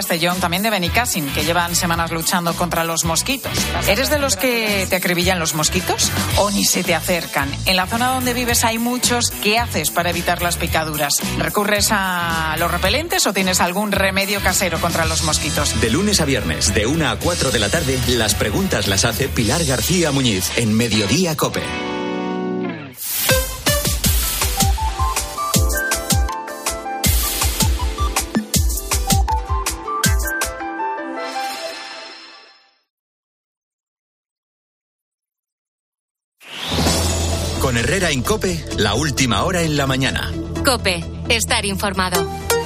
Castellón, también de Benicàssim, que llevan semanas luchando contra los mosquitos. ¿Eres de los que te acribillan los mosquitos o ni se te acercan? En la zona donde vives hay muchos. ¿Qué haces para evitar las picaduras? ¿Recurres a los repelentes o tienes algún remedio casero contra los mosquitos? De lunes a viernes, de 1 a 4 de la tarde, las preguntas las hace Pilar García Muñiz en Mediodía COPE. Con Herrera en COPE, la última hora en la mañana. COPE, estar informado.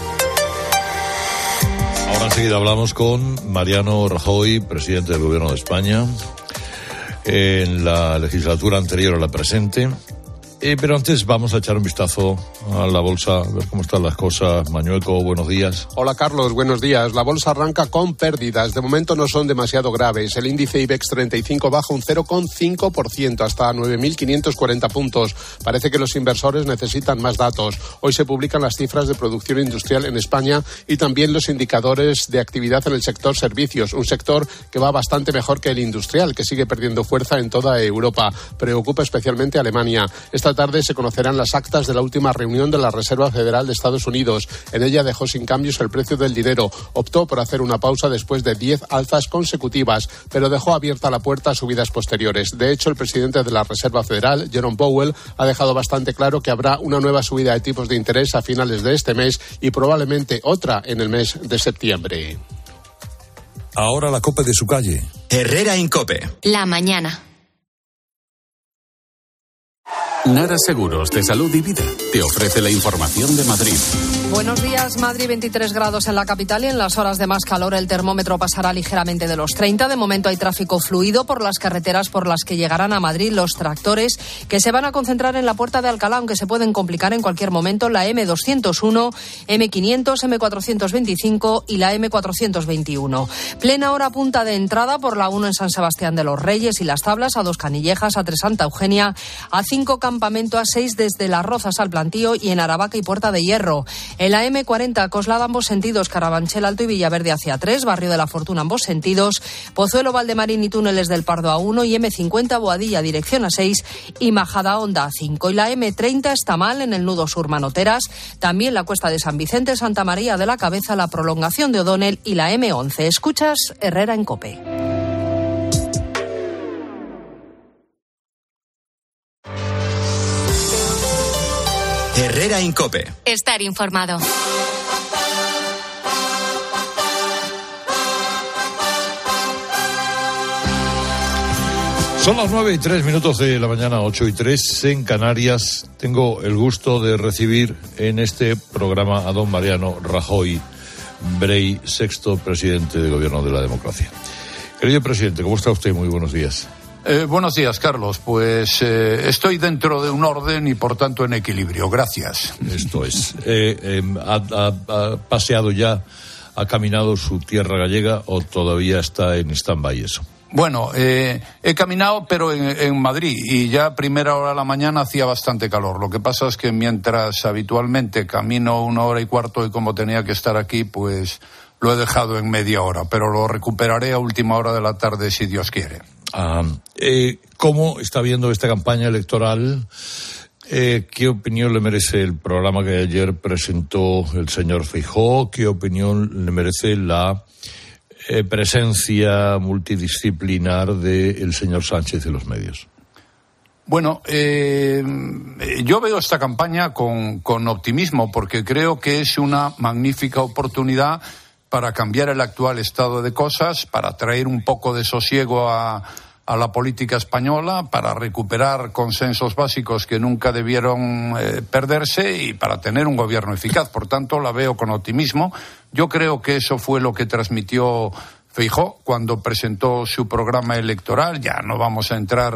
Ahora enseguida hablamos con Mariano Rajoy, presidente del Gobierno de España, en la legislatura anterior a la presente. Pero antes vamos a echar un vistazo a la bolsa, a ver cómo están las cosas. Mañueco, buenos días. Hola Carlos, buenos días. La bolsa arranca con pérdidas. De momento no son demasiado graves. El índice IBEX 35 baja un 0,5% hasta 9.540 puntos. Parece que los inversores necesitan más datos. Hoy se publican las cifras de producción industrial en España y también los indicadores de actividad en el sector servicios. Un sector que va bastante mejor que el industrial, que sigue perdiendo fuerza en toda Europa. Preocupa especialmente a Alemania. Esta tarde se conocerán las actas de la última reunión de la Reserva Federal de Estados Unidos. En ella dejó sin cambios el precio del dinero. Optó por hacer una pausa después de 10 alzas consecutivas, pero dejó abierta la puerta a subidas posteriores. De hecho, el presidente de la Reserva Federal, Jerome Powell, ha dejado bastante claro que habrá una nueva subida de tipos de interés a finales de este mes y probablemente otra en el mes de septiembre. Ahora la COPE de su calle. Herrera en COPE. La mañana. Nara Seguros de Salud y Vida te ofrece la información de Madrid. Buenos días. Madrid, 23 grados en la capital y en las horas de más calor el termómetro pasará ligeramente de los 30. De momento hay tráfico fluido por las carreteras por las que llegarán a Madrid los tractores que se van a concentrar en la Puerta de Alcalá, aunque se pueden complicar en cualquier momento la M201, M500, M425 y la M421. Plena hora punta de entrada por la 1 en San Sebastián de los Reyes y Las Tablas, a 2 Canillejas, a 3 Santa Eugenia, a 5 Campamento, a 6 desde Las Rozas al Plantío y en Aravaca y Puerta de Hierro. En la M40, Coslada ambos sentidos, Carabanchel Alto y Villaverde hacia 3, Barrio de la Fortuna ambos sentidos, Pozuelo, Valdemarín y Túneles del Pardo a 1 y M50 Boadilla dirección a 6 y Majadahonda a 5. Y la M30 está mal en el nudo sur Manoteras, también la Cuesta de San Vicente, Santa María de la Cabeza, la prolongación de O'Donnell y la M11. Escuchas Herrera en COPE. Herrera en COPE. Estar informado. Son las 9:03 de la mañana, 8:03 en Canarias. Tengo el gusto de recibir en este programa a don Mariano Rajoy Brey, sexto presidente del Gobierno de la Democracia. Querido presidente, ¿cómo está usted? Muy buenos días. Buenos días, Carlos. Pues estoy dentro de un orden y, por tanto, en equilibrio. Gracias. Esto es. ¿Ha paseado ya, ha caminado su tierra gallega o todavía está en stand-by eso? Bueno, he caminado, pero en Madrid, y ya a primera hora de la mañana hacía bastante calor. Lo que pasa es que mientras habitualmente camino 1 hora y cuarto y como tenía que estar aquí, pues lo he dejado en media hora, pero lo recuperaré a última hora de la tarde si Dios quiere. ¿Cómo está viendo esta campaña electoral? ¿Qué opinión le merece el programa que ayer presentó el señor Feijóo? ¿Qué opinión le merece la presencia multidisciplinar del señor Sánchez en los medios? Bueno, yo veo esta campaña con optimismo, porque creo que es una magnífica oportunidad para cambiar el actual estado de cosas, para traer un poco de sosiego a la política española, para recuperar consensos básicos que nunca debieron perderse y para tener un gobierno eficaz. Por tanto, la veo con optimismo. Yo creo que eso fue lo que transmitió Feijóo cuando presentó su programa electoral. Ya no vamos a entrar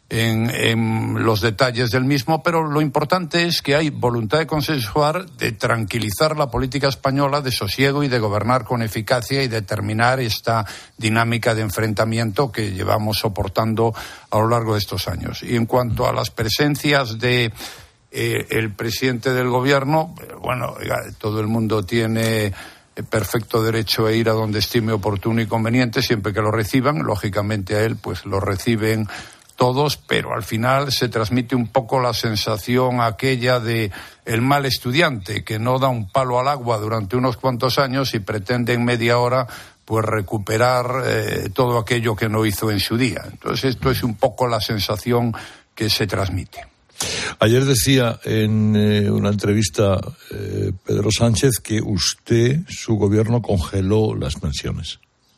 en los detalles del mismo, pero lo importante es que hay voluntad de consensuar, de tranquilizar la política española, de sosiego y de gobernar con eficacia y de terminar esta dinámica de enfrentamiento que llevamos soportando a lo largo de estos años. Y en cuanto a las presencias de el presidente del gobierno, bueno, todo el mundo tiene perfecto derecho a ir a donde estime oportuno y conveniente, siempre que lo reciban. Lógicamente a él pues lo reciben todos, pero al final se transmite un poco la sensación aquella de el mal estudiante que no da un palo al agua durante unos cuantos años y pretende en media hora pues recuperar todo aquello que no hizo en su día. Entonces esto es un poco la sensación que se transmite. Ayer decía en una entrevista Pedro Sánchez que usted, su gobierno, congeló las pensiones.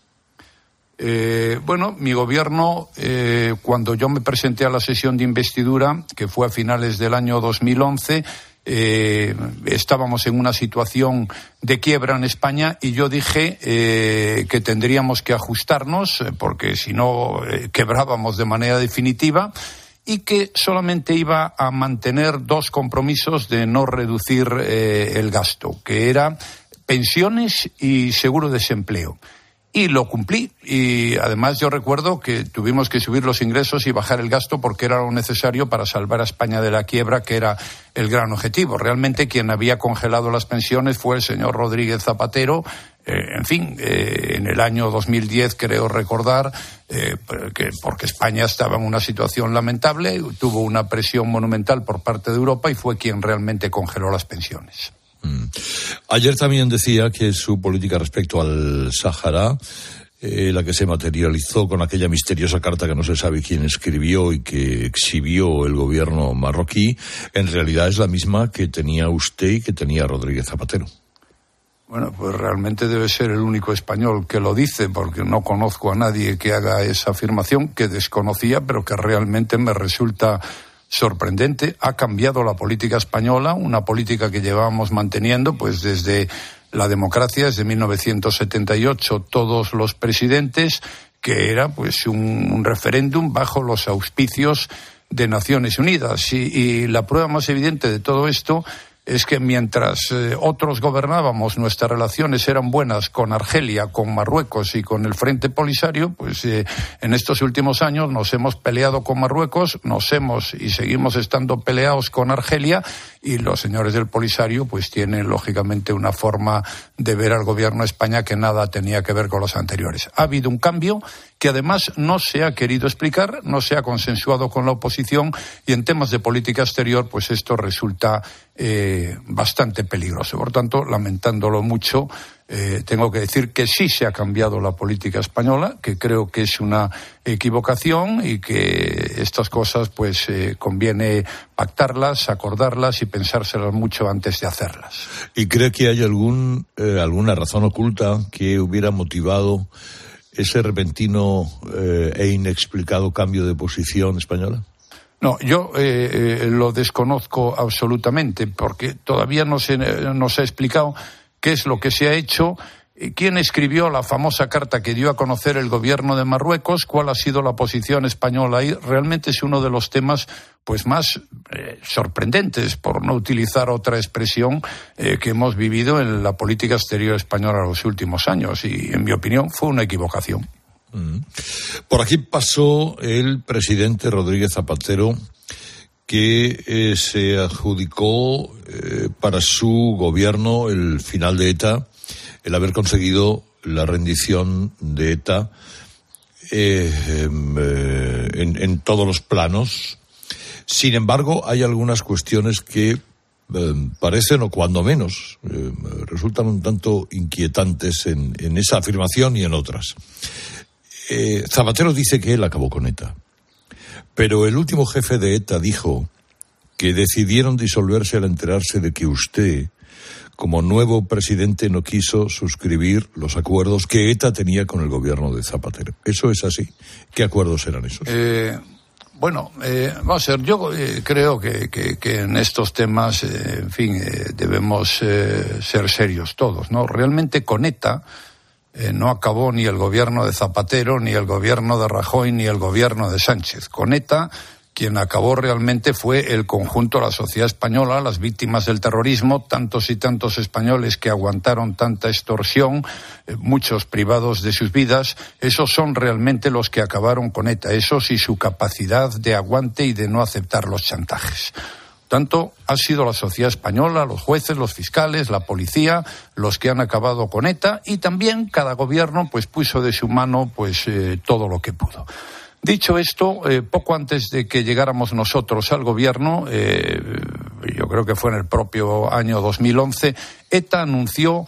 Bueno, mi gobierno, cuando yo me presenté a la sesión de investidura, que fue a finales del año 2011, estábamos en una situación de quiebra en España y yo dije que tendríamos que ajustarnos porque si no quebrábamos de manera definitiva, y que solamente iba a mantener dos compromisos de no reducir el gasto, que eran pensiones y seguro de desempleo. Y lo cumplí. Y además yo recuerdo que tuvimos que subir los ingresos y bajar el gasto porque era lo necesario para salvar a España de la quiebra, que era el gran objetivo. Realmente quien había congelado las pensiones fue el señor Rodríguez Zapatero. En el año 2010 creo recordar, porque España estaba en una situación lamentable, tuvo una presión monumental por parte de Europa y fue quien realmente congeló las pensiones. Ayer también decía que su política respecto al Sáhara, la que se materializó con aquella misteriosa carta que no se sabe quién escribió y que exhibió el gobierno marroquí, en realidad es la misma que tenía usted y que tenía Rodríguez Zapatero. Bueno, pues realmente debe ser el único español que lo dice, porque no conozco a nadie que haga esa afirmación, que desconocía, pero que realmente me resulta sorprendente. Ha cambiado la política española, una política que llevábamos manteniendo pues desde la democracia, desde 1978, todos los presidentes, que era pues un referéndum bajo los auspicios de Naciones Unidas. Y la prueba más evidente de todo esto es que mientras otros gobernábamos, nuestras relaciones eran buenas con Argelia, con Marruecos y con el Frente Polisario, pues en estos últimos años nos hemos peleado con Marruecos, y seguimos estando peleados con Argelia, y los señores del Polisario pues tienen lógicamente una forma de ver al gobierno de España que nada tenía que ver con los anteriores. Ha habido un cambio que además no se ha querido explicar, no se ha consensuado con la oposición, y en temas de política exterior pues esto resulta bastante peligroso. Por tanto, lamentándolo mucho, tengo que decir que sí se ha cambiado la política española, que creo que es una equivocación y que estas cosas pues conviene pactarlas, acordarlas y pensárselas mucho antes de hacerlas. ¿Y cree que hay alguna razón oculta que hubiera motivado ese repentino e inexplicado cambio de posición española? No, yo lo desconozco absolutamente, porque todavía no se ha explicado qué es lo que se ha hecho, quién escribió la famosa carta que dio a conocer el gobierno de Marruecos, cuál ha sido la posición española ahí. Realmente es uno de los temas pues más sorprendentes, por no utilizar otra expresión, que hemos vivido en la política exterior española en los últimos años, y en mi opinión fue una equivocación. Por aquí pasó el presidente Rodríguez Zapatero, que se adjudicó para su gobierno el final de ETA, el haber conseguido la rendición de ETA en todos los planos. Sin embargo, hay algunas cuestiones que parecen, o cuando menos, resultan un tanto inquietantes en esa afirmación y en otras. Zapatero dice que él acabó con ETA, pero el último jefe de ETA dijo que decidieron disolverse al enterarse de que usted, como nuevo presidente, no quiso suscribir los acuerdos que ETA tenía con el gobierno de Zapatero. ¿Eso es así? ¿Qué acuerdos eran esos? Vamos a ver, yo creo que en estos temas, debemos ser serios todos, ¿no? Realmente con ETA no acabó ni el gobierno de Zapatero, ni el gobierno de Rajoy, ni el gobierno de Sánchez. Con ETA, quien acabó realmente fue el conjunto de la sociedad española, las víctimas del terrorismo, tantos y tantos españoles que aguantaron tanta extorsión, muchos privados de sus vidas. Esos son realmente los que acabaron con ETA, esos y su capacidad de aguante y de no aceptar los chantajes. Por tanto, ha sido la sociedad española, los jueces, los fiscales, la policía, los que han acabado con ETA, y también cada gobierno pues puso de su mano pues todo lo que pudo. Dicho esto, poco antes de que llegáramos nosotros al gobierno, yo creo que fue en el propio año 2011, ETA anunció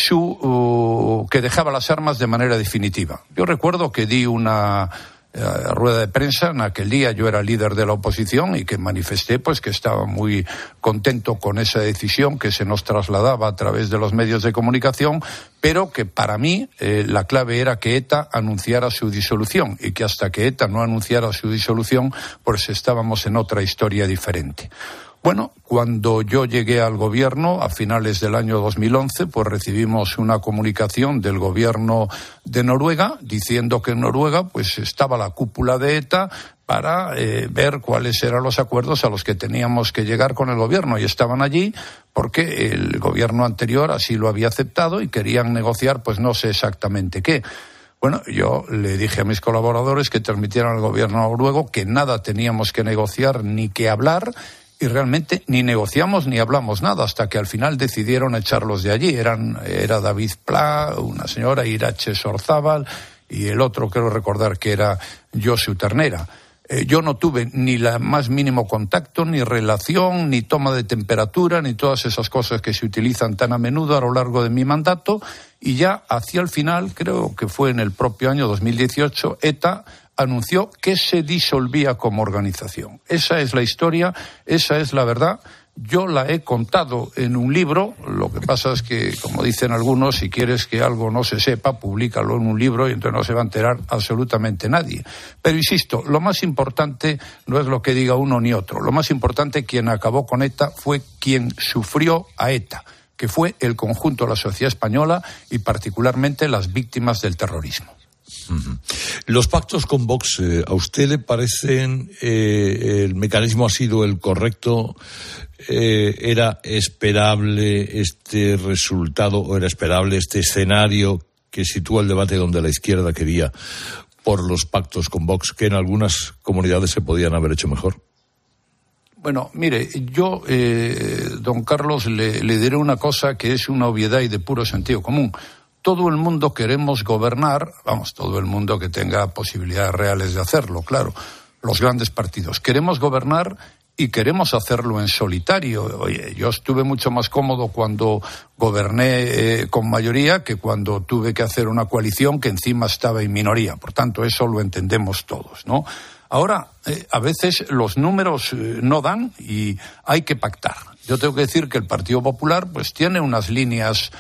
que dejaba las armas de manera definitiva. Yo recuerdo que di una rueda de prensa en aquel día. Yo era líder de la oposición y que manifesté pues que estaba muy contento con esa decisión que se nos trasladaba a través de los medios de comunicación, pero que para mí la clave era que ETA anunciara su disolución, y que hasta que ETA no anunciara su disolución pues estábamos en otra historia diferente. Bueno, cuando yo llegué al gobierno a finales del año 2011, pues recibimos una comunicación del gobierno de Noruega diciendo que en Noruega pues estaba la cúpula de ETA para ver cuáles eran los acuerdos a los que teníamos que llegar con el gobierno, y estaban allí porque el gobierno anterior así lo había aceptado y querían negociar pues no sé exactamente qué. Bueno, yo le dije a mis colaboradores que transmitieran al gobierno noruego que nada teníamos que negociar ni que hablar, y realmente ni negociamos ni hablamos nada hasta que al final decidieron echarlos de allí. Era David Pla, una señora, Irache Sorzábal, y el otro creo recordar que era Josu Ternera. Yo no tuve ni la más mínimo contacto, ni relación, ni toma de temperatura, ni todas esas cosas que se utilizan tan a menudo a lo largo de mi mandato, y ya hacia el final, creo que fue en el propio año 2018, ETA anunció que se disolvía como organización. Esa es la historia, esa es la verdad. Yo la he contado en un libro. Lo que pasa es que, como dicen algunos, si quieres que algo no se sepa, públicalo en un libro y entonces no se va a enterar absolutamente nadie. Pero insisto, lo más importante no es lo que diga uno ni otro. Lo más importante, quien acabó con ETA fue quien sufrió a ETA, que fue el conjunto de la sociedad española y particularmente las víctimas del terrorismo. Los pactos con Vox, ¿a usted le parecen el mecanismo ha sido el correcto? ¿Era esperable este resultado o era esperable este escenario que sitúa el debate donde la izquierda quería por los pactos con Vox, que en algunas comunidades se podían haber hecho mejor? Bueno, mire, yo, don Carlos, le diré una cosa que es una obviedad y de puro sentido común. Todo el mundo queremos gobernar, todo el mundo que tenga posibilidades reales de hacerlo, claro, los grandes partidos. Queremos gobernar y queremos hacerlo en solitario. Oye, yo estuve mucho más cómodo cuando goberné con mayoría que cuando tuve que hacer una coalición que encima estaba en minoría. Por tanto, eso lo entendemos todos, ¿no? Ahora, a veces los números no dan y hay que pactar. Yo tengo que decir que el Partido Popular pues tiene unas líneas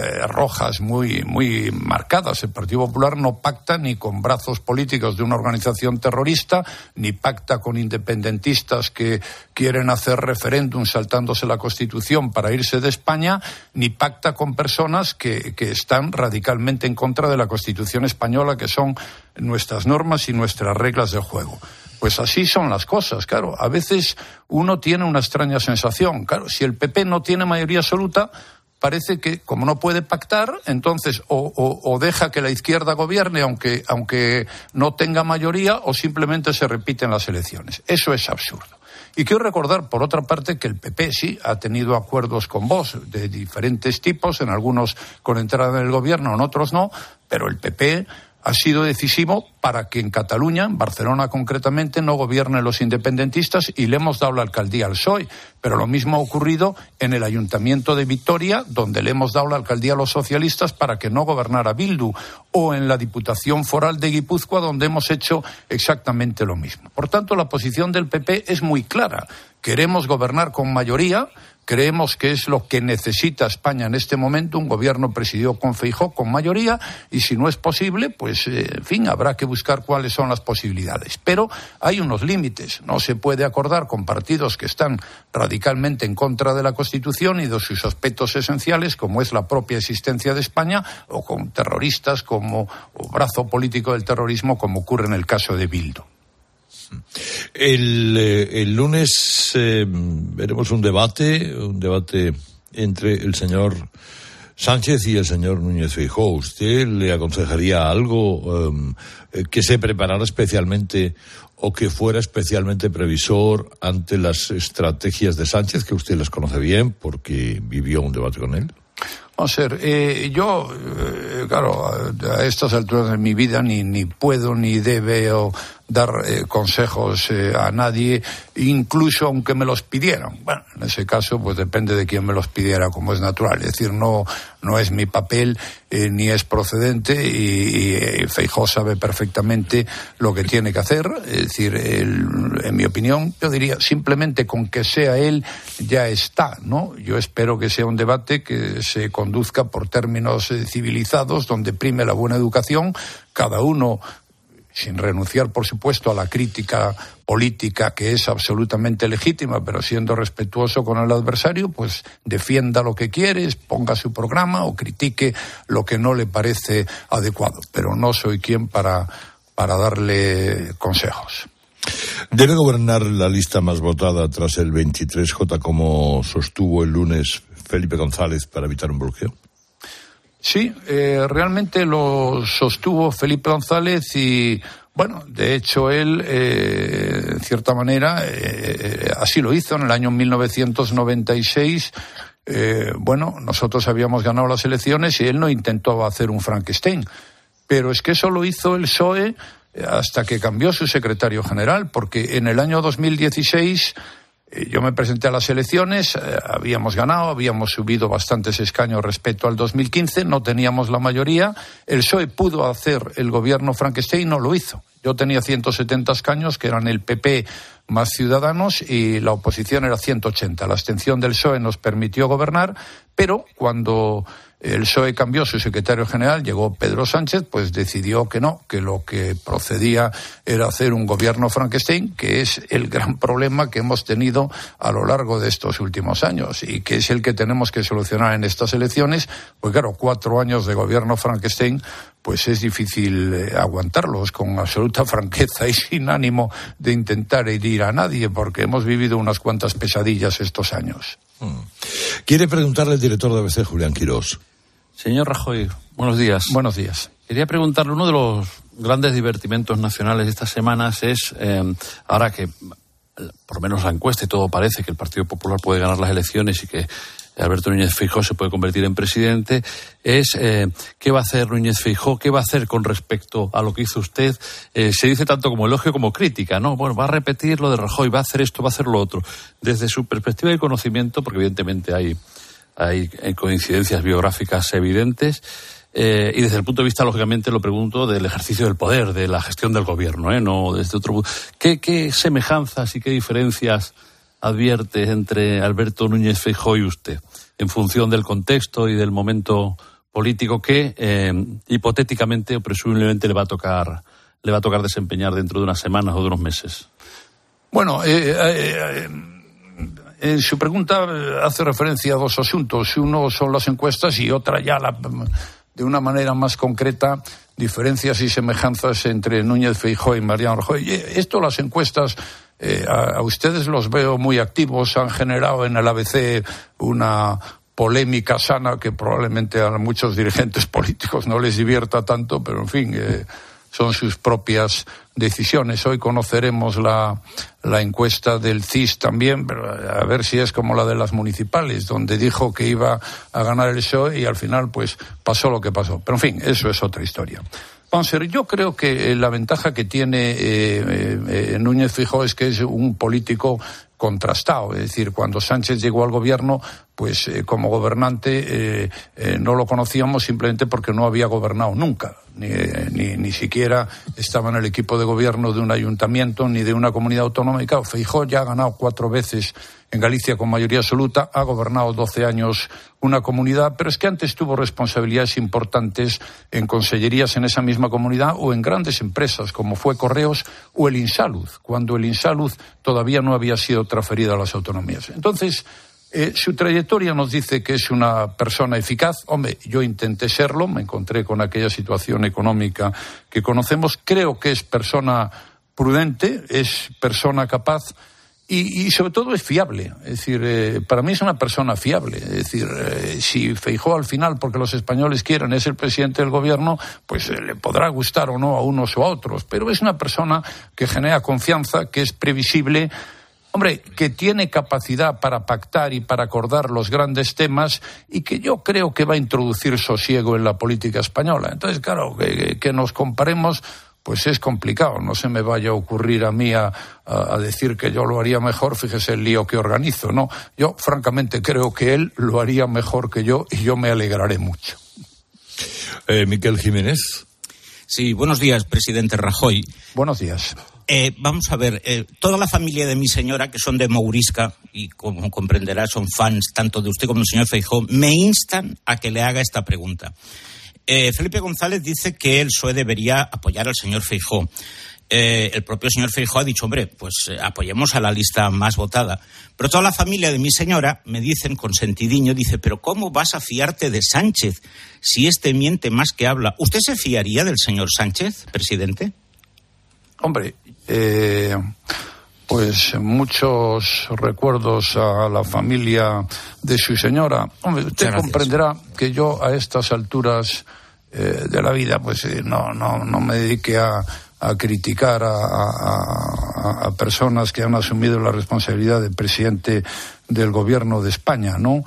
rojas muy, muy marcadas. El Partido Popular no pacta ni con brazos políticos de una organización terrorista, ni pacta con independentistas que quieren hacer referéndum saltándose la Constitución para irse de España, ni pacta con personas que están radicalmente en contra de la Constitución española, que son nuestras normas y nuestras reglas del juego. Pues así son las cosas, claro. A veces uno tiene una extraña sensación. Claro, si el PP no tiene mayoría absoluta, parece que, como no puede pactar, entonces o deja que la izquierda gobierne aunque no tenga mayoría, o simplemente se repiten las elecciones. Eso es absurdo. Y quiero recordar, por otra parte, que el PP sí ha tenido acuerdos con Vox de diferentes tipos, en algunos con entrada en el gobierno, en otros no, pero el PP ha sido decisivo para que en Cataluña, en Barcelona concretamente, no gobiernen los independentistas, y le hemos dado la alcaldía al PSOE. Pero lo mismo ha ocurrido en el Ayuntamiento de Vitoria, donde le hemos dado la alcaldía a los socialistas para que no gobernara Bildu, o en la Diputación Foral de Guipúzcoa, donde hemos hecho exactamente lo mismo. Por tanto, la posición del PP es muy clara. Queremos gobernar con mayoría. Creemos que es lo que necesita España en este momento, un gobierno presidido con Feijóo, con mayoría, y si no es posible, pues, en fin, habrá que buscar cuáles son las posibilidades. Pero hay unos límites. No se puede acordar con partidos que están radicalmente en contra de la Constitución y de sus aspectos esenciales, como es la propia existencia de España, o con terroristas o brazo político del terrorismo, como ocurre en el caso de Bildu. El lunes veremos un debate entre el señor Sánchez y el señor Núñez Feijóo, ¿usted le aconsejaría algo que se preparara especialmente o que fuera especialmente previsor ante las estrategias de Sánchez, que usted las conoce bien porque vivió un debate con él? Vamos a ver, yo, claro, a estas alturas de mi vida ni puedo ni debo dar consejos a nadie, incluso aunque me los pidieran. Bueno, en ese caso, pues depende de quién me los pidiera, como es natural. Es decir, no es mi papel ni es procedente y Feijóo sabe perfectamente lo que tiene que hacer. Es decir, en mi opinión, yo diría, simplemente con que sea él ya está, ¿no? Yo espero que sea un debate que se conduzca por términos civilizados, donde prime la buena educación, cada uno, sin renunciar, por supuesto, a la crítica política, que es absolutamente legítima, pero siendo respetuoso con el adversario, pues defienda lo que quiere, ponga su programa o critique lo que no le parece adecuado. Pero no soy quien para darle consejos. ¿Debe gobernar la lista más votada tras el 23J, como sostuvo el lunes Felipe González, para evitar un bloqueo? Sí, realmente lo sostuvo Felipe González y, bueno, de hecho él, en cierta manera, así lo hizo en el año 1996. Bueno, nosotros habíamos ganado las elecciones y él no intentó hacer un Frankenstein. Pero es que eso lo hizo el PSOE hasta que cambió su secretario general, porque en el año 2016... yo me presenté a las elecciones, habíamos ganado, habíamos subido bastantes escaños respecto al 2015, no teníamos la mayoría, el PSOE pudo hacer el gobierno Frankenstein, no lo hizo. Yo tenía 170 escaños, que eran el PP más Ciudadanos, y la oposición era 180. La abstención del PSOE nos permitió gobernar, pero cuando el PSOE cambió su secretario general, llegó Pedro Sánchez, pues decidió que no, que lo que procedía era hacer un gobierno Frankenstein, que es el gran problema que hemos tenido a lo largo de estos últimos años y que es el que tenemos que solucionar en estas elecciones. Pues claro, 4 años de gobierno Frankenstein, pues es difícil aguantarlos, con absoluta franqueza y sin ánimo de intentar herir a nadie, porque hemos vivido unas cuantas pesadillas estos años. Quiere preguntarle al director de ABC, Julián Quirós. Señor Rajoy, buenos días. Buenos días. Quería preguntarle, uno de los grandes divertimentos nacionales de estas semanas es, ahora que por lo menos la encuesta y todo parece que el Partido Popular puede ganar las elecciones y que Alberto Núñez Feijóo se puede convertir en presidente, es qué va a hacer Núñez Feijóo, qué va a hacer con respecto a lo que hizo usted. Se dice tanto como elogio como crítica, ¿no? Bueno, va a repetir lo de Rajoy, va a hacer esto, va a hacer lo otro. Desde su perspectiva de conocimiento, porque evidentemente hay coincidencias biográficas evidentes, y desde el punto de vista, lógicamente, lo pregunto del ejercicio del poder, de la gestión del gobierno, no desde otro punto. ¿Qué semejanzas y qué diferencias advierte entre Alberto Núñez Feijóo y usted, en función del contexto y del momento político que hipotéticamente o presumiblemente le va a tocar desempeñar dentro de unas semanas o de unos meses? Bueno, en su pregunta hace referencia a 2 asuntos. Uno son las encuestas y otra ya de una manera más concreta, diferencias y semejanzas entre Núñez Feijóo y Mariano Rajoy. Esto, las encuestas, a ustedes los veo muy activos, han generado en el ABC una polémica sana que probablemente a muchos dirigentes políticos no les divierta tanto, pero en fin, son sus propias decisiones. Hoy conoceremos la encuesta del CIS también, pero a ver si es como la de las municipales, donde dijo que iba a ganar el PSOE y al final pues pasó lo que pasó. Pero en fin, eso es otra historia. Vamos a ver, yo creo que la ventaja que tiene Núñez Feijóo es que es un político contrastado. Es decir, cuando Sánchez llegó al gobierno, pues como gobernante no lo conocíamos simplemente porque no había gobernado nunca. Ni siquiera estaba en el equipo de gobierno de un ayuntamiento ni de una comunidad autonómica. Feijóo ya ha ganado 4 veces en Galicia con mayoría absoluta, ha gobernado 12 años una comunidad, pero es que antes tuvo responsabilidades importantes en consellerías en esa misma comunidad o en grandes empresas como fue Correos o el Insalud, cuando el Insalud todavía no había sido transferido a las autonomías. Entonces, su trayectoria nos dice que es una persona eficaz. Hombre, yo intenté serlo, me encontré con aquella situación económica que conocemos. Creo que es persona prudente, es persona capaz Y sobre todo es fiable, es decir, para mí es una persona fiable, es decir, si Feijóo al final, porque los españoles quieren, es el presidente del gobierno, pues le podrá gustar o no a unos o a otros, pero es una persona que genera confianza, que es previsible, hombre, que tiene capacidad para pactar y para acordar los grandes temas y que yo creo que va a introducir sosiego en la política española. Entonces, claro, que nos comparemos, pues es complicado. No se me vaya a ocurrir a mí a decir que yo lo haría mejor, fíjese el lío que organizo, ¿no? Yo, francamente, creo que él lo haría mejor que yo y yo me alegraré mucho. Miquel Jiménez. Sí, buenos días, presidente Rajoy. Buenos días. Vamos a ver, toda la familia de mi señora, que son de Mourisca, y como comprenderá, son fans tanto de usted como del señor Feijóo, me instan a que le haga esta pregunta. Felipe González dice que el PSOE debería apoyar al señor Feijóo. El propio señor Feijóo ha dicho, hombre, pues apoyemos a la lista más votada. Pero toda la familia de mi señora me dicen con sentidiño, dice, pero ¿cómo vas a fiarte de Sánchez si este miente más que habla? ¿Usted se fiaría del señor Sánchez, presidente? Hombre, pues muchos recuerdos a la familia de su señora. Hombre, usted comprenderá que yo a estas alturas de la vida, pues no me dedique a criticar a personas que han asumido la responsabilidad de presidente del gobierno de España, ¿no?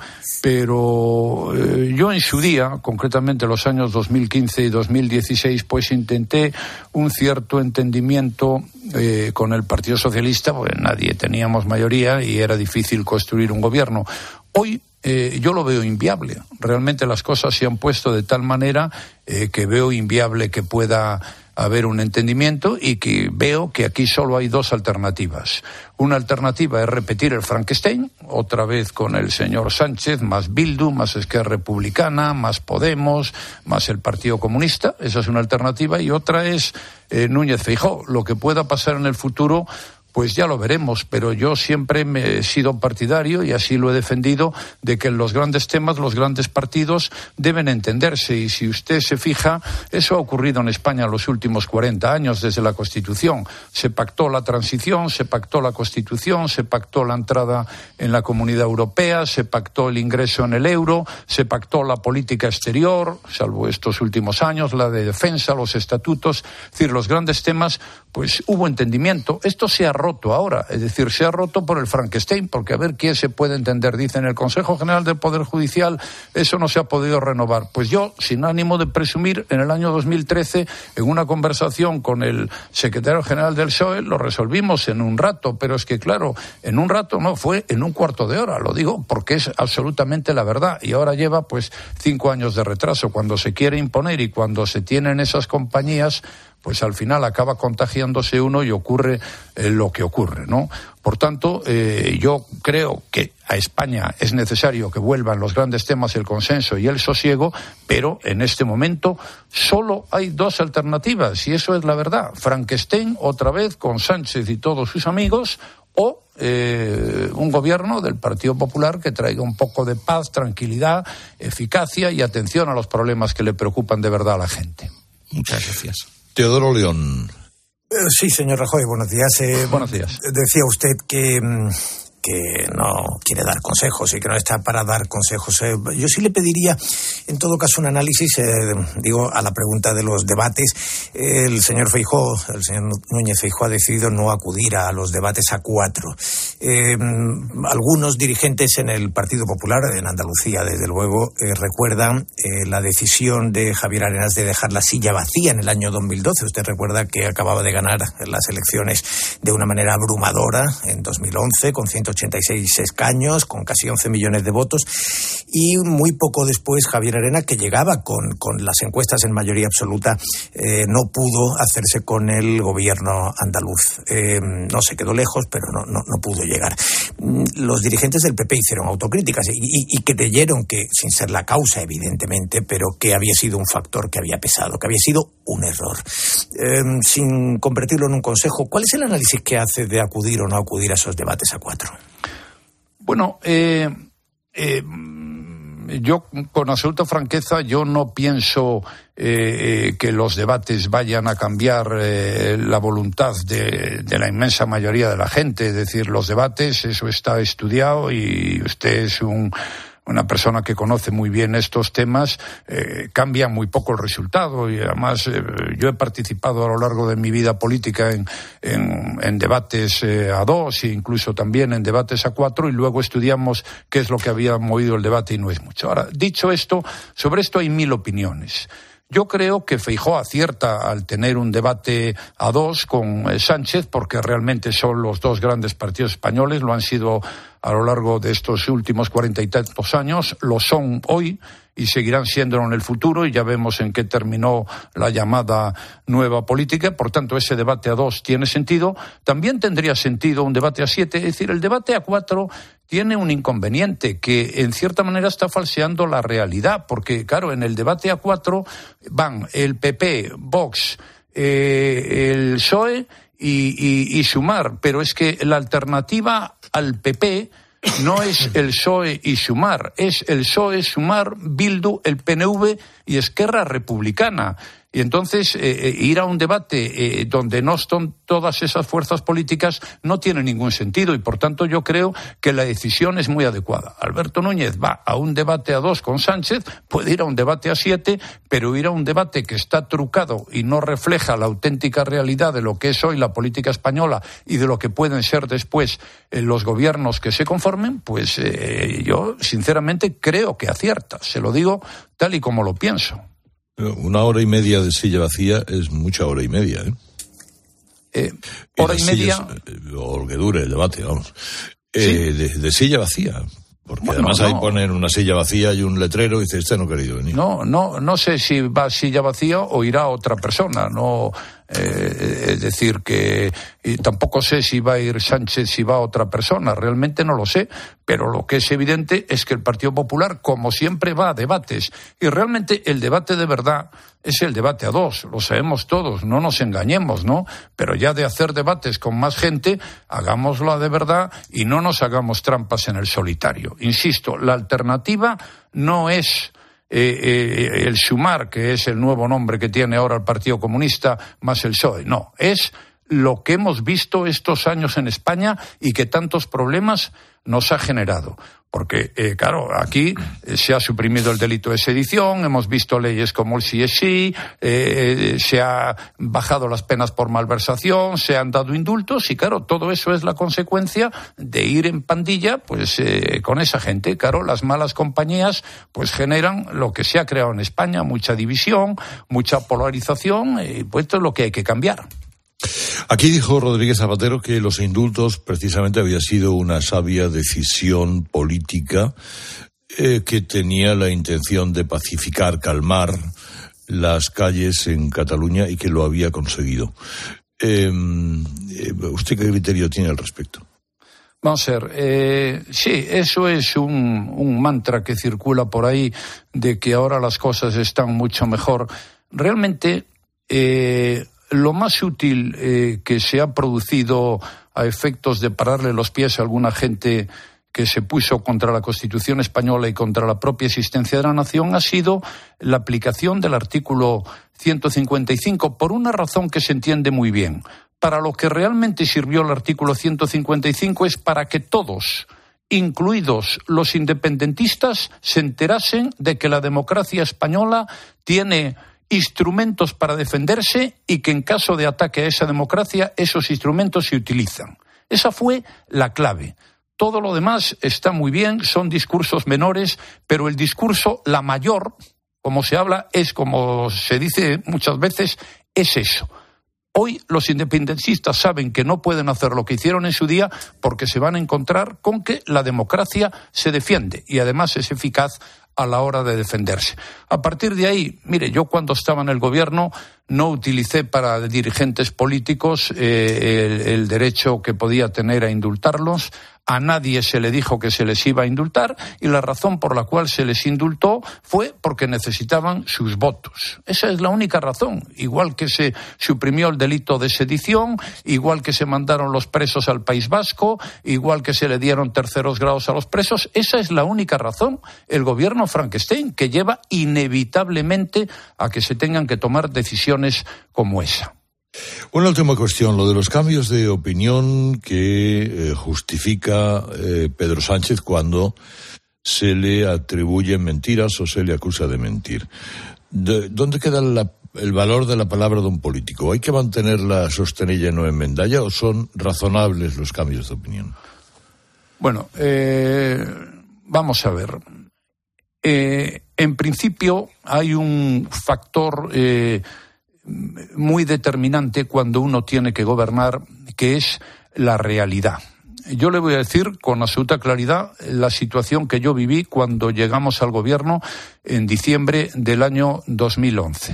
Pero yo en su día, concretamente los años 2015 y 2016, pues intenté un cierto entendimiento con el Partido Socialista, porque nadie teníamos mayoría y era difícil construir un gobierno. Hoy yo lo veo inviable. Realmente las cosas se han puesto de tal manera que veo inviable que pueda haber un entendimiento y que veo que aquí solo hay dos alternativas. Una alternativa es repetir el Frankenstein, otra vez con el señor Sánchez, más Bildu, más Esquerra Republicana, más Podemos, más el Partido Comunista. Esa es una alternativa. Y otra es Núñez Feijóo. Lo que pueda pasar en el futuro, pues ya lo veremos, pero yo siempre me he sido partidario, y así lo he defendido, de que en los grandes temas, los grandes partidos deben entenderse. Y si usted se fija, eso ha ocurrido en España en los últimos 40 años, desde la Constitución. Se pactó la transición, se pactó la Constitución, se pactó la entrada en la Comunidad Europea, se pactó el ingreso en el euro, se pactó la política exterior, salvo estos últimos años, la de defensa, los estatutos. Es decir, los grandes temas, pues hubo entendimiento. Esto se ha roto ahora, es decir, se ha roto por el Frankenstein, porque a ver quién se puede entender. Dicen, el Consejo General del Poder Judicial, eso no se ha podido renovar. Pues yo, sin ánimo de presumir, en el año 2013, en una conversación con el secretario general del PSOE, lo resolvimos en un rato, pero es que claro, en un rato no, fue en un cuarto de hora, lo digo porque es absolutamente la verdad, y ahora lleva pues 5 años de retraso. Cuando se quiere imponer y cuando se tienen esas compañías, pues al final acaba contagiándose uno y ocurre lo que ocurre, ¿no? Por tanto, yo creo que a España es necesario que vuelvan los grandes temas, el consenso y el sosiego, pero en este momento solo hay dos alternativas, y eso es la verdad. Frankenstein, otra vez, con Sánchez y todos sus amigos, o un gobierno del Partido Popular que traiga un poco de paz, tranquilidad, eficacia y atención a los problemas que le preocupan de verdad a la gente. Muchas gracias. Teodoro León. Sí, señor Rajoy, buenos días. Buenos días. Decía usted que no quiere dar consejos y que no está para dar consejos. Yo sí le pediría, en todo caso, un análisis, a la pregunta de los debates. El señor Núñez Feijóo ha decidido no acudir a los debates a 4. Algunos dirigentes en el Partido Popular, en Andalucía, desde luego, recuerdan la decisión de Javier Arenas de dejar la silla vacía en el año 2012. Usted recuerda que acababa de ganar las elecciones de una manera abrumadora en 2011, con 186 escaños, con casi 11 millones de votos, y muy poco después Javier Arenas, que llegaba con las encuestas en mayoría absoluta, no pudo hacerse con el gobierno andaluz. No se quedó lejos, pero no pudo llegar. Los dirigentes del PP hicieron autocríticas y creyeron que, sin ser la causa evidentemente, pero que había sido un factor que había pesado, que había sido un error. Sin convertirlo en un consejo, ¿cuál es el análisis que hace de acudir o no acudir a esos debates a 4? Bueno, yo con absoluta franqueza, yo no pienso que los debates vayan a cambiar la voluntad de la inmensa mayoría de la gente. Es decir, los debates, eso está estudiado y usted es una persona que conoce muy bien estos temas, cambia muy poco el resultado. Y además yo he participado a lo largo de mi vida política en debates a dos e incluso también en debates a cuatro, y luego estudiamos qué es lo que había movido el debate y no es mucho. Ahora, dicho esto, sobre esto hay 1000 opiniones. Yo creo que Feijóo acierta al tener un debate a dos con Sánchez, porque realmente son los dos grandes partidos españoles, lo han sido a lo largo de estos últimos 40 y tantos años, lo son hoy y seguirán siéndolo en el futuro, y ya vemos en qué terminó la llamada nueva política. Por tanto, ese debate a dos tiene sentido. También tendría sentido un debate a 7, es decir, el debate a 4 tiene un inconveniente que en cierta manera está falseando la realidad, porque claro, en el debate a 4 van el PP, Vox, el PSOE y Sumar, pero es que la alternativa al PP no es el PSOE y Sumar, es el PSOE, Sumar, Bildu, el PNV y Esquerra Republicana. Y entonces ir a un debate donde no están todas esas fuerzas políticas no tiene ningún sentido, y por tanto yo creo que la decisión es muy adecuada. Alberto Núñez va a un debate a 2 con Sánchez, puede ir a un debate a 7, pero ir a un debate que está trucado y no refleja la auténtica realidad de lo que es hoy la política española y de lo que pueden ser después los gobiernos que se conformen, pues yo sinceramente creo que acierta. Se lo digo tal y como lo pienso. 1 hora y media de silla vacía es mucha hora y media, hora y media. O lo que dure el debate, vamos. ¿Sí? De silla vacía. Porque bueno, además ahí ponen una silla vacía y un letrero y dice, este no ha querido venir. No sé si va silla vacía o irá otra persona, no. Es decir, que y tampoco sé si va a ir Sánchez, si va otra persona, realmente no lo sé, pero lo que es evidente es que el Partido Popular, como siempre, va a debates, y realmente el debate de verdad es el debate a 2, lo sabemos todos, no nos engañemos, ¿no? Pero ya de hacer debates con más gente, hagámoslo de verdad y no nos hagamos trampas en el solitario. Insisto, la alternativa no es el Sumar, que es el nuevo nombre que tiene ahora el Partido Comunista, más el PSOE. No, es lo que hemos visto estos años en España y que tantos problemas nos ha generado. Porque, claro, aquí se ha suprimido el delito de sedición, hemos visto leyes como el sí es sí, se ha bajado las penas por malversación, se han dado indultos y, claro, todo eso es la consecuencia de ir en pandilla, pues, con esa gente. Claro, las malas compañías, pues, generan lo que se ha creado en España, mucha división, mucha polarización, y pues esto es lo que hay que cambiar. Aquí dijo Rodríguez Zapatero que los indultos precisamente había sido una sabia decisión política que tenía la intención de pacificar, calmar las calles en Cataluña y que lo había conseguido. ¿Usted qué criterio tiene al respecto? Vamos a ver, sí, eso es un mantra que circula por ahí de que ahora las cosas están mucho mejor. Realmente, lo más útil que se ha producido a efectos de pararle los pies a alguna gente que se puso contra la Constitución española y contra la propia existencia de la nación ha sido la aplicación del artículo 155, por una razón que se entiende muy bien. Para lo que realmente sirvió el artículo 155 es para que todos, incluidos los independentistas, se enterasen de que la democracia española tiene instrumentos para defenderse y que en caso de ataque a esa democracia esos instrumentos se utilizan. Esa fue la clave. Todo lo demás está muy bien, son discursos menores, pero el discurso, la mayor, como se habla, es como se dice muchas veces, es eso. Hoy los independentistas saben que no pueden hacer lo que hicieron en su día porque se van a encontrar con que la democracia se defiende y además es eficaz a la hora de defenderse. A partir de ahí, mire, yo cuando estaba en el gobierno no utilicé para dirigentes políticos el derecho que podía tener a indultarlos. A nadie se le dijo que se les iba a indultar y la razón por la cual se les indultó fue porque necesitaban sus votos. Esa es la única razón. Igual que se suprimió el delito de sedición, igual que se mandaron los presos al País Vasco, igual que se le dieron terceros grados a los presos, esa es la única razón. El gobierno Frankenstein, que lleva inevitablemente a que se tengan que tomar decisiones como esa. Una última cuestión, lo de los cambios de opinión que justifica Pedro Sánchez cuando se le atribuyen mentiras o se le acusa de mentir. ¿Dónde queda el valor de la palabra de un político? ¿Hay que mantenerla sostenida y no enmendalla o son razonables los cambios de opinión? Bueno, vamos a ver. En principio hay un factor muy determinante cuando uno tiene que gobernar, que es la realidad. Yo le voy a decir con absoluta claridad la situación que yo viví cuando llegamos al gobierno en diciembre del año 2011.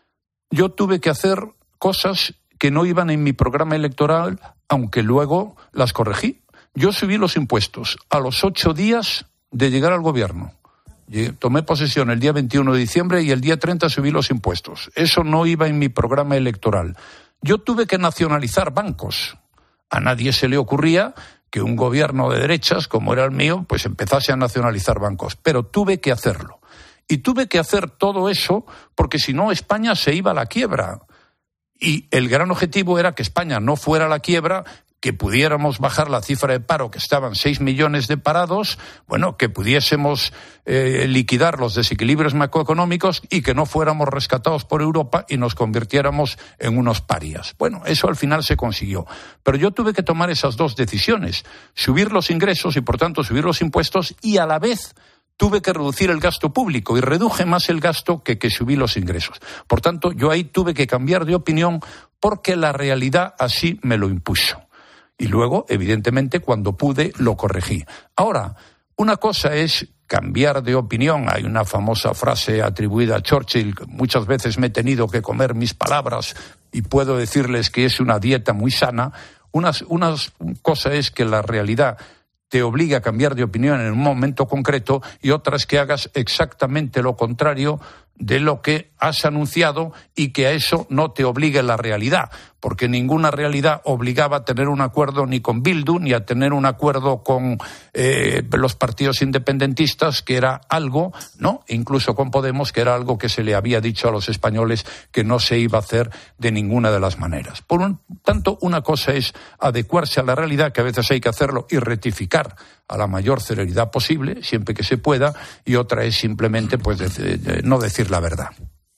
Yo tuve que hacer cosas que no iban en mi programa electoral, aunque luego las corregí. Yo subí los impuestos a los 8 días de llegar al gobierno. Tomé posesión el día 21 de diciembre y el día 30 subí los impuestos. Eso no iba en mi programa electoral. Yo tuve que nacionalizar bancos. A nadie se le ocurría que un gobierno de derechas, como era el mío, pues empezase a nacionalizar bancos. Pero tuve que hacerlo. Y tuve que hacer todo eso porque si no España se iba a la quiebra. Y el gran objetivo era que España no fuera a la quiebra, que pudiéramos bajar la cifra de paro, que estaban 6 millones de parados, bueno, que pudiésemos liquidar los desequilibrios macroeconómicos y que no fuéramos rescatados por Europa y nos convirtiéramos en unos parias. Bueno, eso al final se consiguió. Pero yo tuve que tomar esas dos decisiones, subir los ingresos y por tanto subir los impuestos y a la vez tuve que reducir el gasto público y reduje más el gasto que subí los ingresos. Por tanto, yo ahí tuve que cambiar de opinión porque la realidad así me lo impuso. Y luego, evidentemente, cuando pude, lo corregí. Ahora, una cosa es cambiar de opinión. Hay una famosa frase atribuida a Churchill. Muchas veces me he tenido que comer mis palabras y puedo decirles que es una dieta muy sana. Una cosa es que la realidad te obliga a cambiar de opinión en un momento concreto y otra es que hagas exactamente lo contrario de lo que has anunciado y que a eso no te obligue la realidad, porque ninguna realidad obligaba a tener un acuerdo ni con Bildu ni a tener un acuerdo con los partidos independentistas, que era algo, ¿no? Incluso con Podemos, que era algo que se le había dicho a los españoles que no se iba a hacer de ninguna de las maneras. Por tanto, una cosa es adecuarse a la realidad, que a veces hay que hacerlo y rectificar a la mayor celeridad posible, siempre que se pueda, y otra es simplemente pues no decir la verdad.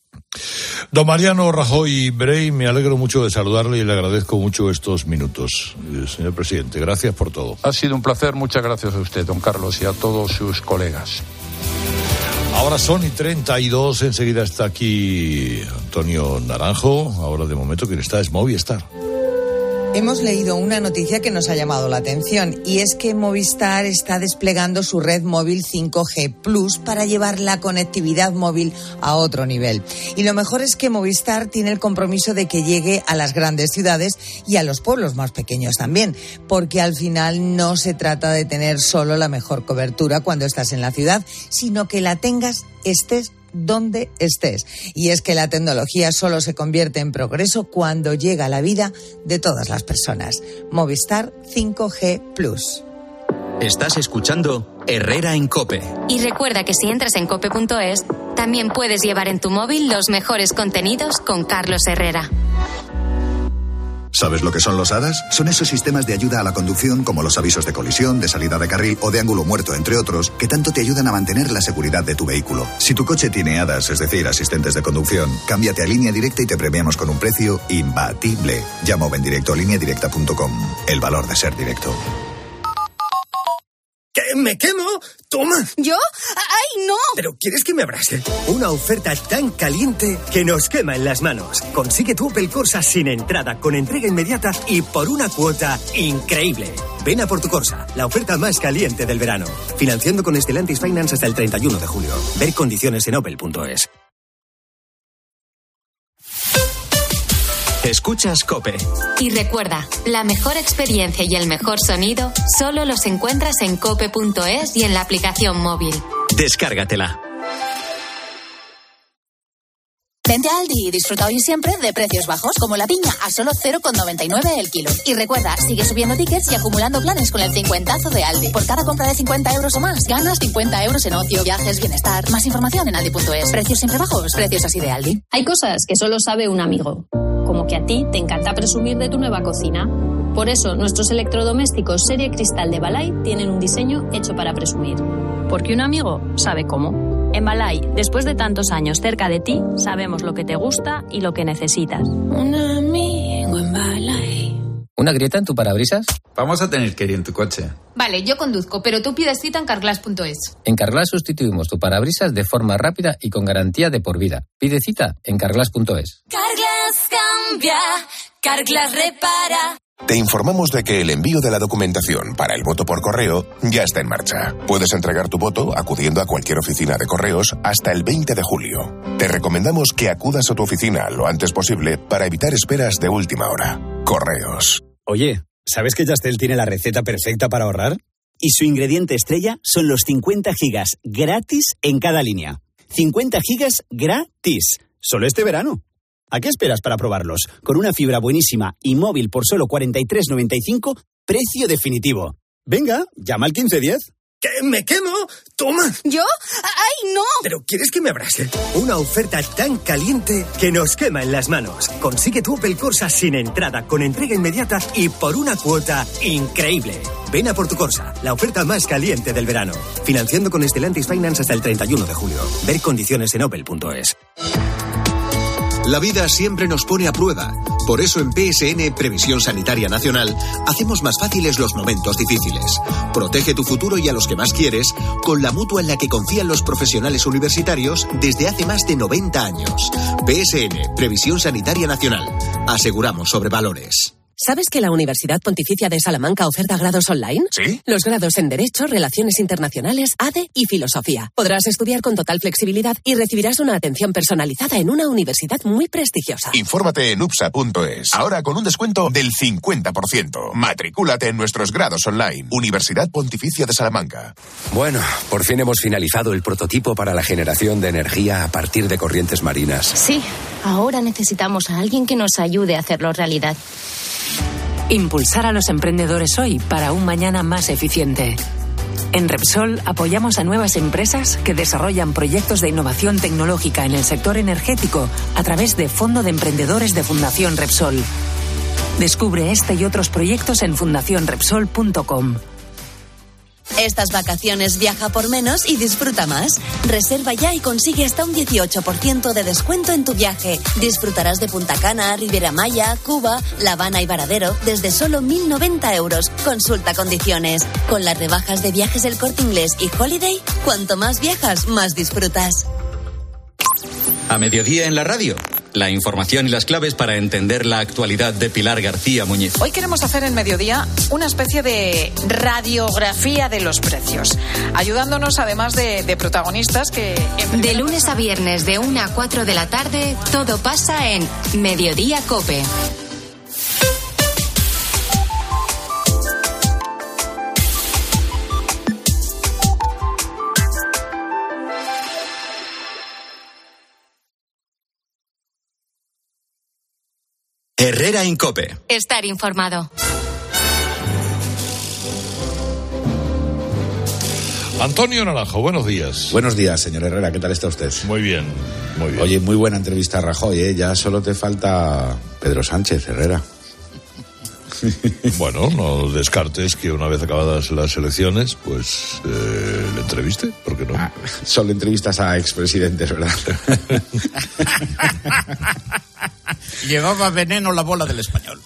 Don Mariano Rajoy Brey, me alegro mucho de saludarle y le agradezco mucho estos minutos. Señor presidente, gracias por todo. Ha sido un placer, muchas gracias a usted, don Carlos, y a todos sus colegas. Ahora son y 32, enseguida está aquí Antonio Naranjo. Ahora de momento quien está es Movistar. Hemos leído una noticia que nos ha llamado la atención y es que Movistar está desplegando su red móvil 5G Plus para llevar la conectividad móvil a otro nivel. Y lo mejor es que Movistar tiene el compromiso de que llegue a las grandes ciudades y a los pueblos más pequeños también, porque al final no se trata de tener solo la mejor cobertura cuando estás en la ciudad, sino que la tengas, estés donde estés. Y es que la tecnología solo se convierte en progreso cuando llega a la vida de todas las personas. Movistar 5G Plus. Estás escuchando Herrera en COPE. Y recuerda que si entras en cope.es, también puedes llevar en tu móvil los mejores contenidos con Carlos Herrera. ¿Sabes lo que son los ADAS? Son esos sistemas de ayuda a la conducción como los avisos de colisión, de salida de carril o de ángulo muerto, entre otros, que tanto te ayudan a mantener la seguridad de tu vehículo. Si tu coche tiene ADAS, es decir, asistentes de conducción, cámbiate a Línea Directa y te premiamos con un precio imbatible. Llama o ven directo a lineadirecta.com. El valor de ser directo. ¿Qué? ¿Me quemo? ¡Toma! ¿Yo? ¡Ay, no! ¿Pero quieres que me abrase? Una oferta tan caliente que nos quema en las manos. Consigue tu Opel Corsa sin entrada, con entrega inmediata y por una cuota increíble. Ven a por tu Corsa, la oferta más caliente del verano. Financiando con Stellantis Finance hasta el 31 de julio. Ver condiciones en opel.es. Escuchas COPE. Y recuerda, la mejor experiencia y el mejor sonido solo los encuentras en cope.es y en la aplicación móvil. Descárgatela. Vente a Aldi y disfruta hoy y siempre de precios bajos, como la piña a solo 0,99 el kilo. Y recuerda, sigue subiendo tickets y acumulando planes con el 50azo de Aldi. Por cada compra de 50 euros o más, ganas 50 euros en ocio, viajes, bienestar. Más información en aldi.es. Precios siempre bajos, precios así de Aldi. Hay cosas que solo sabe un amigo, como que a ti te encanta presumir de tu nueva cocina. Por eso, nuestros electrodomésticos serie cristal de Balay tienen un diseño hecho para presumir. Porque un amigo sabe cómo. En Balay, después de tantos años cerca de ti, sabemos lo que te gusta y lo que necesitas. Un amigo en Balay. ¿Una grieta en tu parabrisas? Vamos a tener que ir en tu coche. Vale, yo conduzco, pero tú pides cita en carglass.es. En Carglass sustituimos tu parabrisas de forma rápida y con garantía de por vida. Pide cita en carglass.es. Carglass cambia, Carglass repara. Te informamos de que el envío de la documentación para el voto por correo ya está en marcha. Puedes entregar tu voto acudiendo a cualquier oficina de correos hasta el 20 de julio. Te recomendamos que acudas a tu oficina lo antes posible para evitar esperas de última hora. Correos. Oye, ¿sabes que Yastel tiene la receta perfecta para ahorrar? Y su ingrediente estrella son los 50 gigas gratis en cada línea. 50 gigas gratis. Solo este verano. ¿A qué esperas para probarlos? Con una fibra buenísima y móvil por solo 43,95, precio definitivo. Venga, llama al 1510. ¿Qué? ¿Me quemo? ¡Toma! ¿Yo? ¡Ay, no! ¿Pero quieres que me abrace? Una oferta tan caliente que nos quema en las manos. Consigue tu Opel Corsa sin entrada, con entrega inmediata y por una cuota increíble. Ven a por tu Corsa, la oferta más caliente del verano. Financiando con Stellantis Finance hasta el 31 de julio. Ver condiciones en opel.es. La vida siempre nos pone a prueba. Por eso en PSN, Previsión Sanitaria Nacional, hacemos más fáciles los momentos difíciles. Protege tu futuro y a los que más quieres con la mutua en la que confían los profesionales universitarios desde hace más de 90 años. PSN, Previsión Sanitaria Nacional. Aseguramos sobre valores. ¿Sabes que la Universidad Pontificia de Salamanca oferta grados online? ¿Sí? Los grados en Derecho, Relaciones Internacionales, ADE y Filosofía. Podrás estudiar con total flexibilidad y recibirás una atención personalizada en una universidad muy prestigiosa. Infórmate en upsa.es. Ahora con un descuento del 50%. Matricúlate en nuestros grados online. Universidad Pontificia de Salamanca. Bueno, por fin hemos finalizado el prototipo para la generación de energía a partir de corrientes marinas. Sí, ahora necesitamos a alguien que nos ayude a hacerlo realidad. Impulsar a los emprendedores hoy para un mañana más eficiente. En Repsol apoyamos a nuevas empresas que desarrollan proyectos de innovación tecnológica en el sector energético a través de Fondo de Emprendedores de Fundación Repsol. Descubre este y otros proyectos en fundacionrepsol.com. Estas vacaciones viaja por menos y disfruta más. Reserva ya y consigue hasta un 18% de descuento en tu viaje. Disfrutarás de Punta Cana, Riviera Maya, Cuba, La Habana y Varadero desde solo 1.090 euros. Consulta condiciones. Con las rebajas de Viajes del Corte Inglés y Holiday, cuanto más viajas, más disfrutas. A mediodía en la radio. La información y las claves para entender la actualidad de Pilar García Muñiz. Hoy queremos hacer en Mediodía una especie de radiografía de los precios, ayudándonos además de protagonistas que... De lunes a viernes de 1 a 4 de la tarde, todo pasa en Mediodía COPE. Herrera en COPE. Estar informado. Antonio Naranjo, buenos días. Buenos días, señor Herrera, ¿qué tal está usted? Muy bien, muy bien. Oye, muy buena entrevista a Rajoy, ¿eh? Ya solo te falta Pedro Sánchez, Herrera. Bueno, no descartes que una vez acabadas las elecciones, pues le entreviste, ¿por qué no? Solo entrevistas a expresidentes, ¿verdad? Llevaba veneno la bola del Español.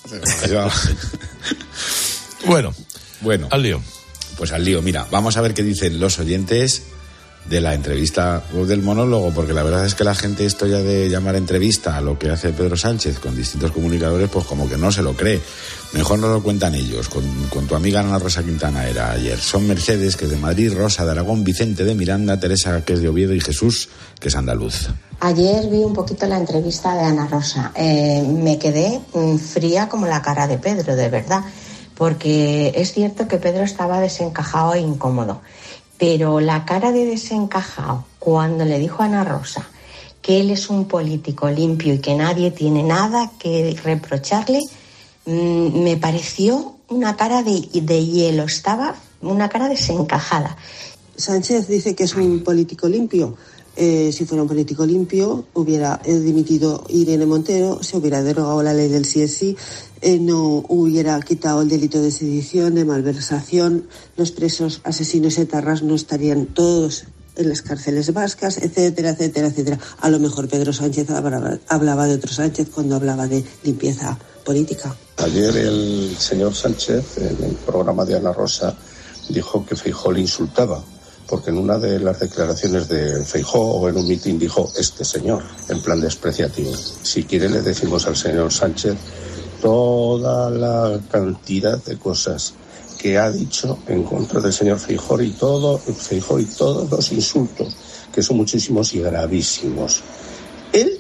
Bueno, al lío. Pues al lío, mira, vamos a ver qué dicen los oyentes de la entrevista o del monólogo, porque la verdad es que la gente esto ya de llamar entrevista a lo que hace Pedro Sánchez con distintos comunicadores, pues como que no se lo cree. Mejor no lo cuentan ellos. Con tu amiga Ana Rosa Quintana era ayer. Son Mercedes, que es de Madrid, Rosa de Aragón, Vicente de Miranda, Teresa, que es de Oviedo, y Jesús, que es andaluz. Ayer vi un poquito la entrevista de Ana Rosa. Me quedé fría como la cara de Pedro, de verdad, porque es cierto que Pedro estaba desencajado e incómodo. Pero la cara de desencajado cuando le dijo a Ana Rosa que él es un político limpio y que nadie tiene nada que reprocharle, me pareció una cara de hielo, estaba una cara desencajada. Sánchez dice que es un político limpio. Si fuera un político limpio, hubiera dimitido Irene Montero, se hubiera derogado la ley del sí es sí, no hubiera quitado el delito de sedición, de malversación, los presos asesinos etarras no estarían todos en las cárceles vascas, etcétera, etcétera, etcétera. A lo mejor Pedro Sánchez hablaba de otro Sánchez cuando hablaba de limpieza política. Ayer el señor Sánchez, en el programa de Ana Rosa, dijo que Feijóo le insultaba, porque en una de las declaraciones de Feijóo o en un mitin dijo este señor, en plan despreciativo. Si quiere le decimos al señor Sánchez toda la cantidad de cosas que ha dicho en contra del señor Feijóo y todos los insultos, que son muchísimos y gravísimos. Él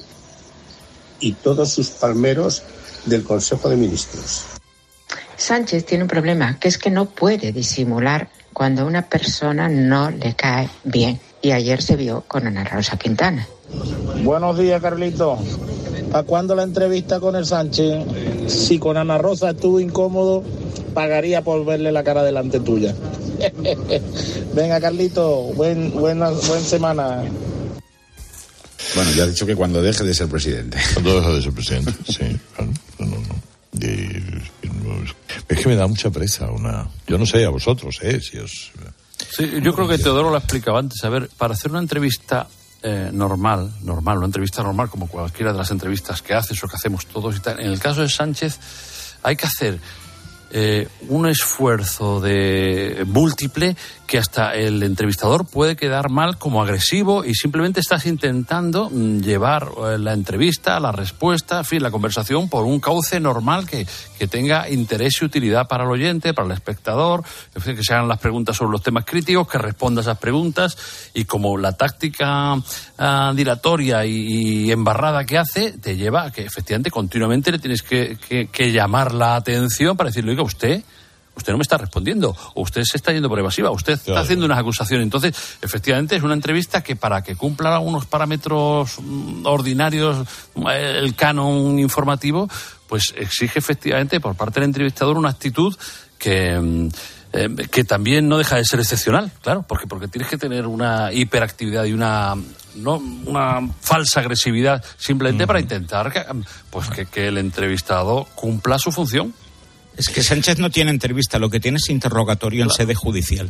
y todos sus palmeros del Consejo de Ministros. Sánchez tiene un problema, que es que no puede disimular cuando a una persona no le cae bien. Y ayer se vio con Ana Rosa Quintana. Buenos días, Carlito. ¿Para cuándo la entrevista con el Sánchez? Si con Ana Rosa estuvo incómodo, pagaría por verle la cara delante tuya. Venga, Carlito, buena semana. Bueno, ya ha dicho que cuando deje de ser presidente. Cuando deje de ser presidente, sí. Es que me da mucha presa yo no sé a vosotros, si os... Sí, yo creo que Teodoro lo explicaba antes. A ver, para hacer una entrevista normal, una entrevista normal como cualquiera de las entrevistas que haces o que hacemos todos y tal, en el caso de Sánchez hay que hacer un esfuerzo de múltiple que hasta el entrevistador puede quedar mal como agresivo y simplemente estás intentando llevar la entrevista, la respuesta, en fin, la conversación por un cauce normal que tenga interés y utilidad para el oyente, para el espectador, en fin, que se hagan las preguntas sobre los temas críticos, que responda a esas preguntas y como la táctica dilatoria y embarrada que hace te lleva a que efectivamente continuamente le tienes que llamar la atención para decirle, oiga, usted no me está respondiendo, o usted se está yendo por evasiva, usted está haciendo unas acusaciones. Entonces, efectivamente, es una entrevista que para que cumpla unos parámetros ordinarios, el canon informativo, pues exige efectivamente por parte del entrevistador una actitud que también no deja de ser excepcional, claro, porque tienes que tener una hiperactividad y una falsa agresividad simplemente para intentar que el entrevistado cumpla su función. Es que Sánchez no tiene entrevista, lo que tiene es interrogatorio en sede judicial.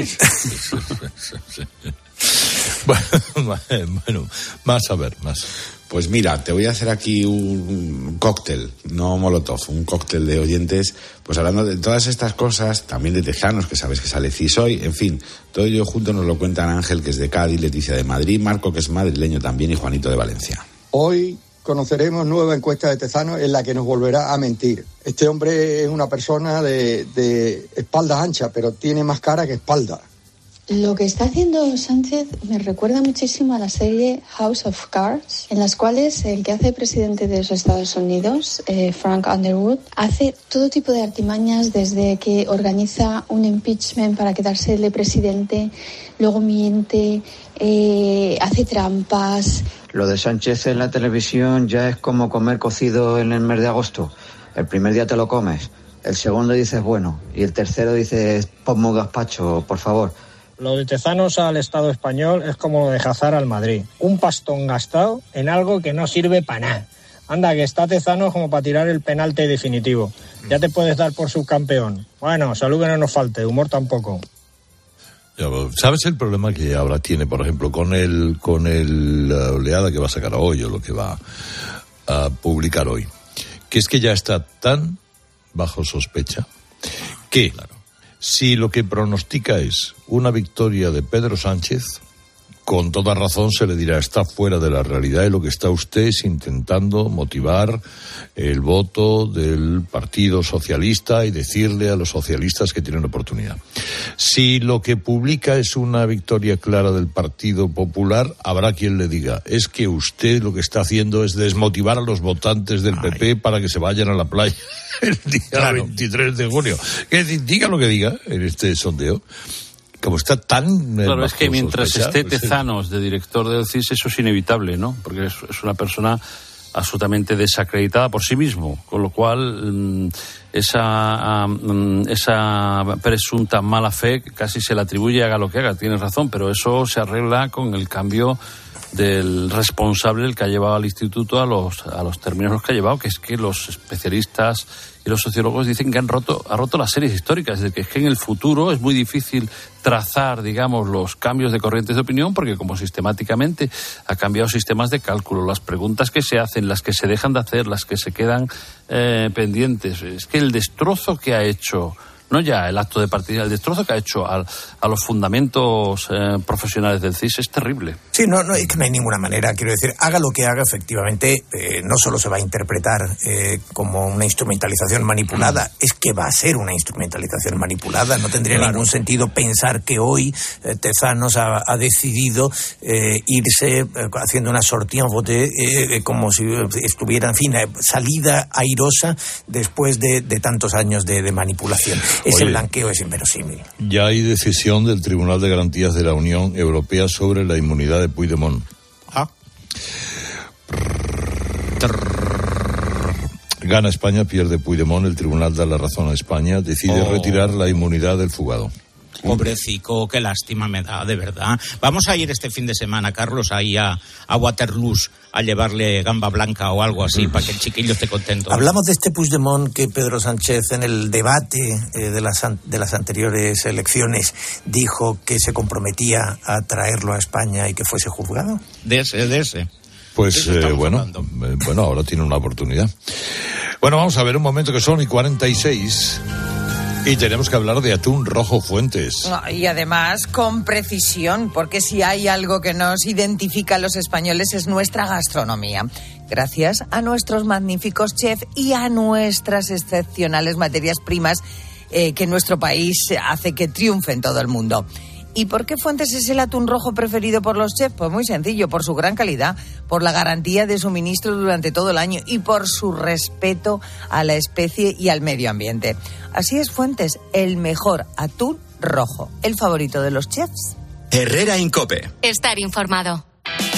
Bueno, más. Pues mira, te voy a hacer aquí un cóctel, no molotov, un cóctel de oyentes, pues hablando de todas estas cosas, también de tejanos, que sabes que sale CIS hoy, en fin, todo ello junto nos lo cuentan Ángel, que es de Cádiz, Leticia de Madrid, Marco, que es madrileño también, y Juanito de Valencia. Hoy conoceremos nueva encuesta de Tezanos en la que nos volverá a mentir. Este hombre es una persona de espaldas anchas, pero tiene más cara que espalda. Lo que está haciendo Sánchez me recuerda muchísimo a la serie House of Cards, en las cuales el que hace presidente de los Estados Unidos, Frank Underwood, hace todo tipo de artimañas, desde que organiza un impeachment para quedarse de presidente, luego miente, hace trampas. Lo de Sánchez en la televisión ya es como comer cocido en el mes de agosto. El primer día te lo comes, el segundo dices bueno, y el tercero dices ponme un gazpacho, por favor. Lo de Tezanos al Estado español es como lo de Hazard al Madrid. Un pastón gastado en algo que no sirve para nada. Anda, que está Tezanos como para tirar el penalti definitivo. Ya te puedes dar por subcampeón. Bueno, salud que no nos falte, humor tampoco. ¿Sabes el problema que ahora tiene, por ejemplo, con la oleada que va a sacar hoy o lo que va a publicar hoy? Que es que ya está tan bajo sospecha que si lo que pronostica es una victoria de Pedro Sánchez, con toda razón se le dirá, está fuera de la realidad, y lo que está usted es intentando motivar el voto del Partido Socialista y decirle a los socialistas que tienen oportunidad. Si lo que publica es una victoria clara del Partido Popular, habrá quien le diga, es que usted lo que está haciendo es desmotivar a los votantes del PP para que se vayan a la playa el día 23 de junio. Es decir, diga lo que diga en este sondeo, como está tan... Claro, es que mientras esté Tezanos de director del CIS, eso es inevitable, ¿no? Porque es una persona absolutamente desacreditada por sí mismo, con lo cual esa presunta mala fe casi se le atribuye, haga lo que haga, tienes razón, pero eso se arregla con el cambio del responsable, el que ha llevado al instituto a los términos los que ha llevado, que es que los especialistas y los sociólogos dicen que ha roto las series históricas, es decir, que es que en el futuro es muy difícil trazar, digamos, los cambios de corrientes de opinión, porque como sistemáticamente ha cambiado sistemas de cálculo, las preguntas que se hacen, las que se dejan de hacer, las que se quedan pendientes, es que el destrozo que ha hecho, no ya el acto de partida, el destrozo que ha hecho a los fundamentos profesionales del CIS es terrible. Sí, es que no hay ninguna manera, quiero decir, haga lo que haga, efectivamente, no solo se va a interpretar como una instrumentalización manipulada, es que va a ser una instrumentalización manipulada. No tendría ningún sentido pensar que hoy Tezanos ha decidido irse haciendo una sortie en vote como si estuviera, en fin, salida airosa después de tantos años de manipulación. Ese blanqueo es inverosímil. Ya hay decisión del Tribunal de Garantías de la Unión Europea sobre la inmunidad de Puigdemont. Gana España, pierde Puigdemont, el Tribunal da la razón a España, decide retirar la inmunidad del fugado. Pobrecico, qué lástima me da, de verdad. Vamos a ir este fin de semana, Carlos, ahí a Waterloo a llevarle gamba blanca o algo así para que el chiquillo esté contento. Hablamos de este Puigdemont que Pedro Sánchez en el debate de las anteriores elecciones dijo que se comprometía a traerlo a España y que fuese juzgado. De ese. Pues bueno, ahora tiene una oportunidad. Bueno, vamos a ver un momento, que son 46. Y tenemos que hablar de atún rojo Fuentes. Y además con precisión, porque si hay algo que nos identifica a los españoles es nuestra gastronomía. Gracias a nuestros magníficos chefs y a nuestras excepcionales materias primas que nuestro país hace que triunfe en todo el mundo. ¿Y por qué Fuentes es el atún rojo preferido por los chefs? Pues muy sencillo, por su gran calidad, por la garantía de suministro durante todo el año y por su respeto a la especie y al medio ambiente. Así es Fuentes, el mejor atún rojo, el favorito de los chefs. Herrera Incope. Estar informado.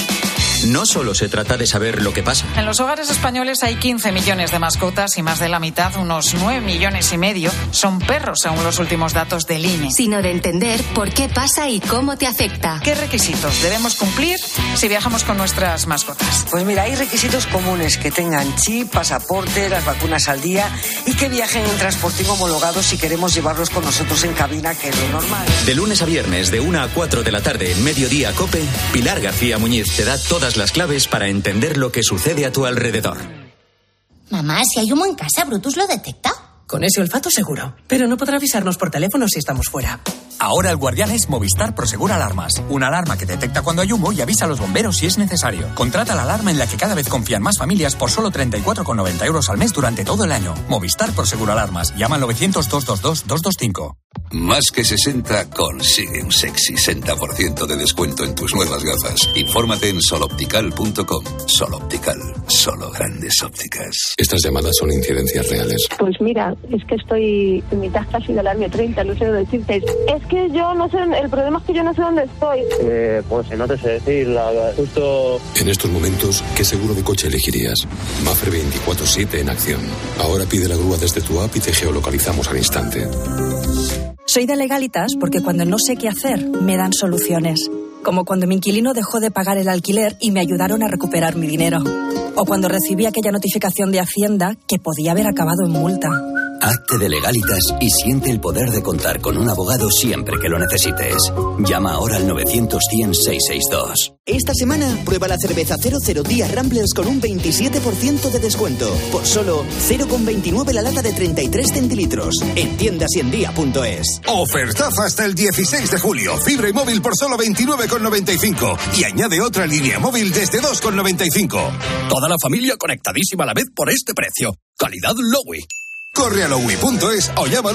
No solo se trata de saber lo que pasa. En los hogares españoles hay 15 millones de mascotas y más de la mitad, unos 9,5 millones, son perros, según los últimos datos del INE. Sino de entender por qué pasa y cómo te afecta. ¿Qué requisitos debemos cumplir si viajamos con nuestras mascotas? Pues mira, hay requisitos comunes: que tengan chip, pasaporte, las vacunas al día y que viajen en transporte homologado si queremos llevarlos con nosotros en cabina, que es lo normal. De lunes a viernes, de 1 a 4 de la tarde, en Mediodía Cope, Pilar García Muñiz te da todas las claves para entender lo que sucede a tu alrededor. Mamá, si hay humo en casa, ¿Brutus lo detecta? Con ese olfato seguro, pero no podrá avisarnos por teléfono si estamos fuera. Ahora el guardián es Movistar Prosegur Alarmas. Una alarma que detecta cuando hay humo y avisa a los bomberos si es necesario. Contrata la alarma en la que cada vez confían más familias por solo 34,90 € al mes durante todo el año. Movistar Prosegur Alarmas. Llama al 900-222-225. Más que 60 consigue un sexy 60% de descuento en tus nuevas gafas. Infórmate en soloptical.com. Soloptical. Solo grandes ópticas. Estas llamadas son incidencias reales. Pues mira, es que estoy en mitad casi del año 30, no sé dónde decirte. Es que yo no sé, el problema es que yo no sé dónde estoy. Pues no te sé decir, justo... En estos momentos, ¿qué seguro de coche elegirías? Mapfre 24/7 en acción. Ahora pide la grúa desde tu app y te geolocalizamos al instante. Soy de Legalitas porque cuando no sé qué hacer, me dan soluciones. Como cuando mi inquilino dejó de pagar el alquiler y me ayudaron a recuperar mi dinero. O cuando recibí aquella notificación de Hacienda que podía haber acabado en multa. Hazte de Legalitas y siente el poder de contar con un abogado siempre que lo necesites. Llama ahora al 900-100-662. Esta semana prueba la cerveza 00 Día Ramblers con un 27% de descuento. Por solo 0,29 la lata de 33 centilitros. En tiendas y en día.es. Ofertazo hasta el 16 de julio. Fibra y móvil por solo 29,95. Y añade otra línea móvil desde 2,95. Toda la familia conectadísima a la vez por este precio. Calidad Lowy. Corre a lowy.es o llama al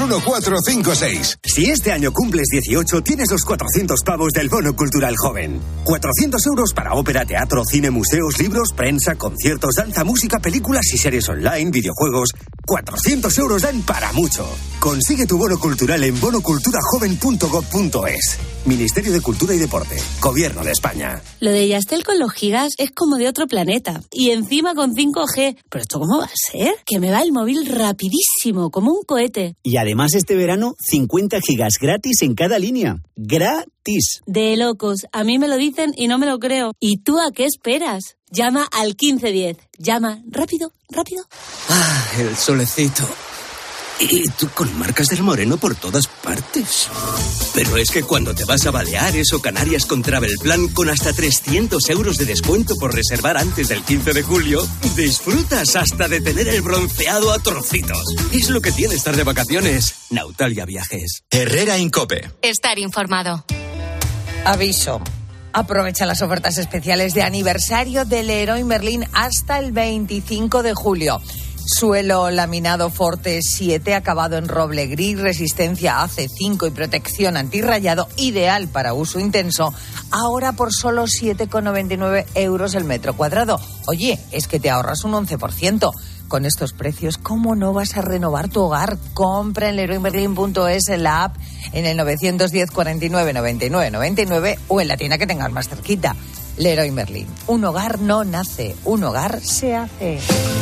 1456. Si este año cumples 18, tienes los 400 pavos del Bono Cultural Joven. 400 euros para ópera, teatro, cine, museos, libros, prensa, conciertos, danza, música, películas y series online, videojuegos. 400 euros dan para mucho. Consigue tu bono cultural en bonoculturajoven.gov.es. Ministerio de Cultura y Deporte. Gobierno de España. Lo de Yastel con los gigas es como de otro planeta. Y encima con 5G. ¿Pero esto cómo va a ser? Que me va el móvil rapidísimo, como un cohete. Y además este verano, 50 gigas gratis en cada línea. ¡Gratis! De locos. A mí me lo dicen y no me lo creo. ¿Y tú a qué esperas? Llama al 1510. Llama rápido, rápido. Ah, el solecito. Y tú con marcas del moreno por todas partes. Pero es que cuando te vas a Baleares o Canarias con Travel Plan con hasta 300 euros de descuento por reservar antes del 15 de julio, disfrutas hasta de tener el bronceado a trocitos. Es lo que tiene estar de vacaciones. Nautalia Viajes. Herrera Incope. Estar informado. Aviso. Aprovecha las ofertas especiales de aniversario del Leroy Merlin hasta el 25 de julio. Suelo laminado Forte 7, acabado en roble gris, resistencia a AC5 y protección antirrayado, ideal para uso intenso, ahora por solo 7,99 euros el metro cuadrado. Oye, es que te ahorras un 11%. Con estos precios, ¿cómo no vas a renovar tu hogar? Compra en leroymerlin.es, en la app, en el 910 49 99 99 o en la tienda que tengas más cerquita. Leroy Merlin. Un hogar no nace, un hogar se hace.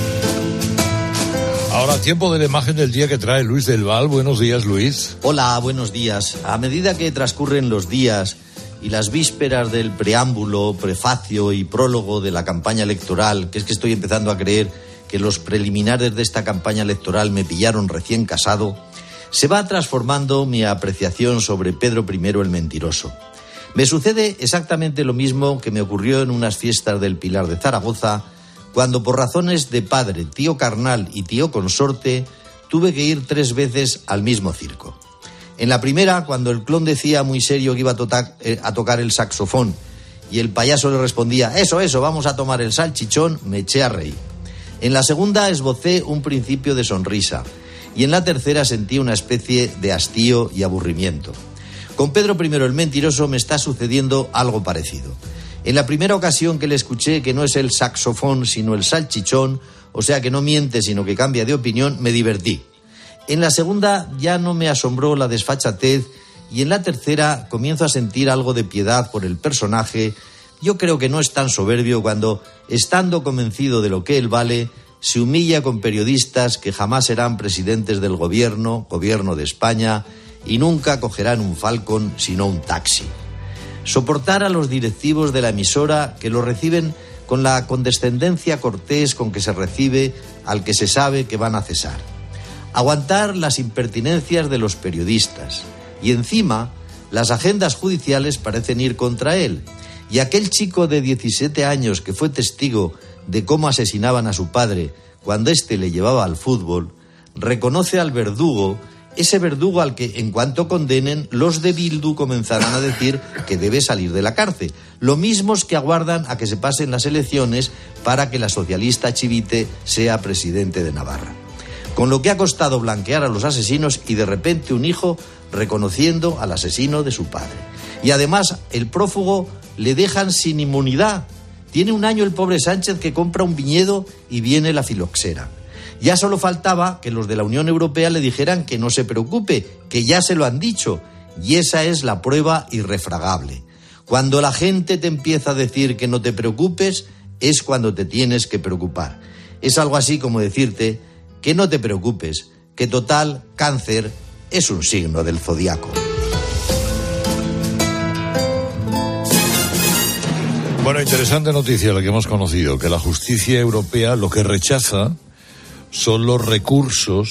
Ahora, tiempo de la imagen del día que trae Luis del Val. Buenos días, Luis. Hola, buenos días. A medida que transcurren los días y las vísperas del preámbulo, prefacio y prólogo de la campaña electoral, que es que estoy empezando a creer que los preliminares de esta campaña electoral me pillaron recién casado, se va transformando mi apreciación sobre Pedro I el Mentiroso. Me sucede exactamente lo mismo que me ocurrió en unas fiestas del Pilar de Zaragoza, cuando por razones de padre, tío carnal y tío consorte, tuve que ir 3 veces al mismo circo. En la primera, cuando el clon decía muy serio que iba a tocar el saxofón y el payaso le respondía, eso, vamos a tomar el salchichón, me eché a reír. En la segunda esbocé un principio de sonrisa y en la tercera sentí una especie de hastío y aburrimiento. Con Pedro I el Mentiroso me está sucediendo algo parecido. En la primera ocasión que le escuché que no es el saxofón sino el salchichón, o sea que no miente sino que cambia de opinión, me divertí. En la segunda ya no me asombró la desfachatez y en la tercera comienzo a sentir algo de piedad por el personaje. Yo creo que no es tan soberbio cuando, estando convencido de lo que él vale, se humilla con periodistas que jamás serán presidentes del gobierno de España y nunca cogerán un Falcon sino un taxi. Soportar a los directivos de la emisora que lo reciben con la condescendencia cortés con que se recibe al que se sabe que van a cesar. Aguantar las impertinencias de los periodistas. Y encima, las agendas judiciales parecen ir contra él. Y aquel chico de 17 años que fue testigo de cómo asesinaban a su padre cuando éste le llevaba al fútbol, reconoce al verdugo, ese verdugo al que, en cuanto condenen, los de Bildu comenzarán a decir que debe salir de la cárcel. Lo mismos que aguardan a que se pasen las elecciones para que la socialista Chivite sea presidente de Navarra. Con lo que ha costado blanquear a los asesinos y de repente un hijo reconociendo al asesino de su padre. Y además, el prófugo le dejan sin inmunidad. Tiene 1 año el pobre Sánchez que compra un viñedo y viene la filoxera. Ya solo faltaba que los de la Unión Europea le dijeran que no se preocupe, que ya se lo han dicho, y esa es la prueba irrefragable. Cuando la gente te empieza a decir que no te preocupes, es cuando te tienes que preocupar. Es algo así como decirte que no te preocupes, que total, cáncer es un signo del zodiaco. Bueno, interesante noticia la que hemos conocido, que la justicia europea lo que rechaza son los recursos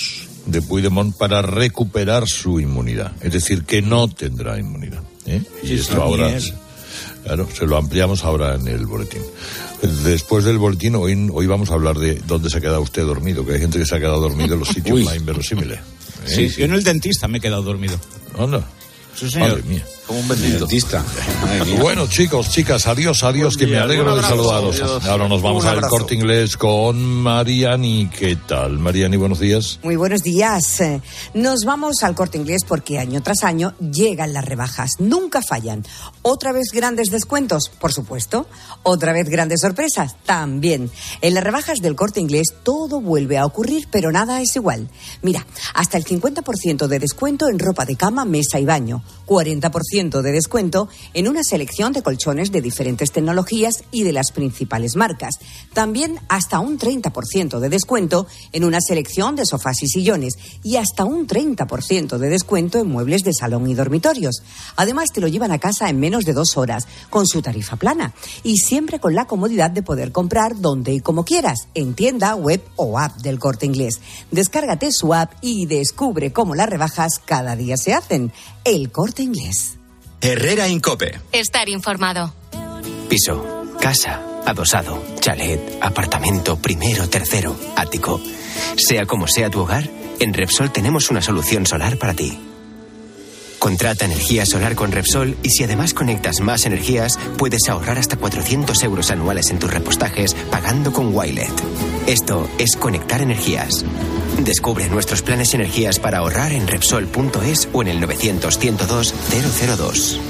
de Puigdemont para recuperar su inmunidad. Es decir, que no tendrá inmunidad. Y esto ahora, claro, se lo ampliamos ahora en el boletín. Después del boletín, hoy vamos a hablar de dónde se ha quedado usted dormido, que hay gente que se ha quedado dormido en los sitios más inverosímiles. Sí, yo en el dentista me he quedado dormido. ¿Anda? Sí, señor. Madre mía. Como un bendito. Dentista. Bueno, chicos, chicas, adiós, que me alegro de saludaros. Ahora nos vamos al Corte Inglés con Mariani. ¿Qué tal, Mariani? Buenos días. Muy buenos días. Nos vamos al Corte Inglés porque año tras año llegan las rebajas. Nunca fallan. Otra vez grandes descuentos, por supuesto. Otra vez grandes sorpresas, también. En las rebajas del Corte Inglés todo vuelve a ocurrir, pero nada es igual. Mira, hasta el 50% de descuento en ropa de cama, mesa y baño. 40% de descuento en una selección de colchones de diferentes tecnologías y de las principales marcas. También hasta un 30% de descuento en una selección de sofás y sillones y hasta un 30% de descuento en muebles de salón y dormitorios. Además, te lo llevan a casa en menos de 2 horas con su tarifa plana y siempre con la comodidad de poder comprar donde y como quieras, en tienda, web o app del Corte Inglés. Descárgate su app y descubre cómo las rebajas cada día se hacen. El Corte Inglés. Herrera Incope. Estar informado. Piso, casa, adosado, chalet, apartamento, primero, tercero, ático. Sea como sea tu hogar, en Repsol tenemos una solución solar para ti. Contrata energía solar con Repsol y si además conectas más energías, puedes ahorrar hasta 400 euros anuales en tus repostajes pagando con Wilet. Esto es conectar energías. Descubre nuestros planes y energías para ahorrar en Repsol.es o en el 900-102-002.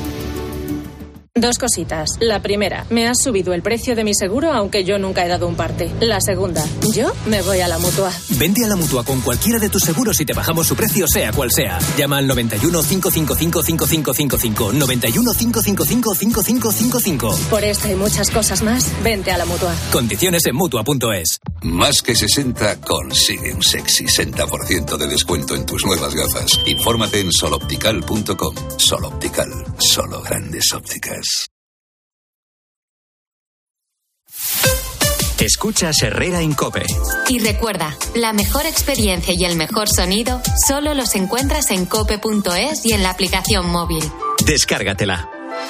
2 cositas. La primera, me has subido el precio de mi seguro aunque yo nunca he dado un parte. La segunda, yo me voy a la Mutua. Vente a la Mutua con cualquiera de tus seguros y te bajamos su precio sea cual sea. Llama al 91 555 5555. 91 555 5555. Por esta y muchas cosas más, vente a la Mutua. Condiciones en Mutua.es. Más que 60 consigue un sexy 60% de descuento en tus nuevas gafas. Infórmate en soloptical.com. Sol Optical, solo grandes ópticas. Escuchas Herrera Incope. Y recuerda, la mejor experiencia y el mejor sonido solo los encuentras en cope.es y en la aplicación móvil. Descárgatela.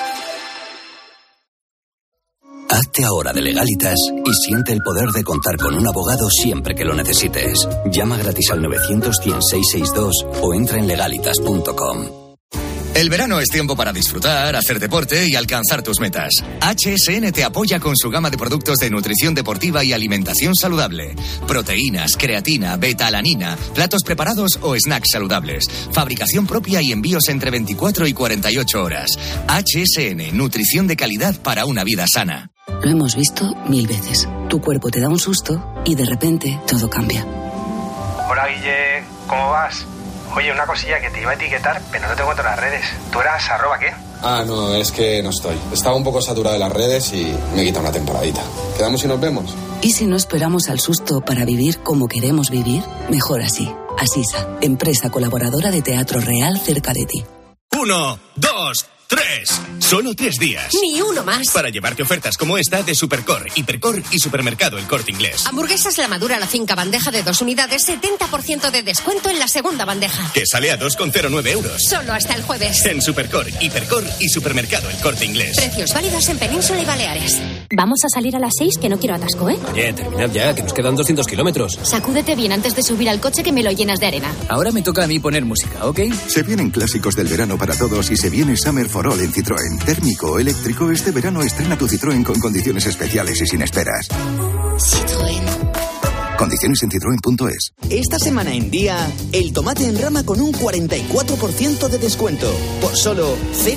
Hazte ahora de Legalitas y siente el poder de contar con un abogado siempre que lo necesites. Llama gratis al 900-100-662 o entra en legalitas.com. El verano es tiempo para disfrutar, hacer deporte y alcanzar tus metas. HSN te apoya con su gama de productos de nutrición deportiva y alimentación saludable. Proteínas, creatina, beta-alanina, platos preparados o snacks saludables. Fabricación propia y envíos entre 24 y 48 horas. HSN, nutrición de calidad para una vida sana. Lo hemos visto 1000 veces. Tu cuerpo te da un susto y de repente todo cambia. Hola Guille, ¿cómo vas? Oye, una cosilla que te iba a etiquetar, pero no te encuentro en las redes. ¿Tú eras @qué? Ah, no, es que no estoy. Estaba un poco saturado de las redes y me quita una temporadita. ¿Quedamos y nos vemos? ¿Y si no esperamos al susto para vivir como queremos vivir? Mejor así. Asisa, empresa colaboradora de Teatro Real cerca de ti. 1, 2, 3. Solo 3 días. Ni uno más. Para llevarte ofertas como esta de Supercor, Hipercor y Supermercado El Corte Inglés. Hamburguesas La Madura La Finca bandeja de 2 unidades, 70% de descuento en la segunda bandeja. Que sale a 2,09 euros. Solo hasta el jueves. En Supercor, Hipercor y Supermercado El Corte Inglés. Precios válidos en Península y Baleares. Vamos a salir a las 6, que no quiero atasco, ¿eh? Oye, terminad ya, que nos quedan 200 kilómetros. Sacúdete bien antes de subir al coche que me lo llenas de arena. Ahora me toca a mí poner música, ¿ok? Se vienen clásicos del verano para todos y se viene Summer for All en Citroën. Térmico o eléctrico, este verano estrena tu Citroën con condiciones especiales y sin esperas. Citroën. Condiciones en citroen.es. Esta semana en Día, el tomate en rama con un 44% de descuento. Por solo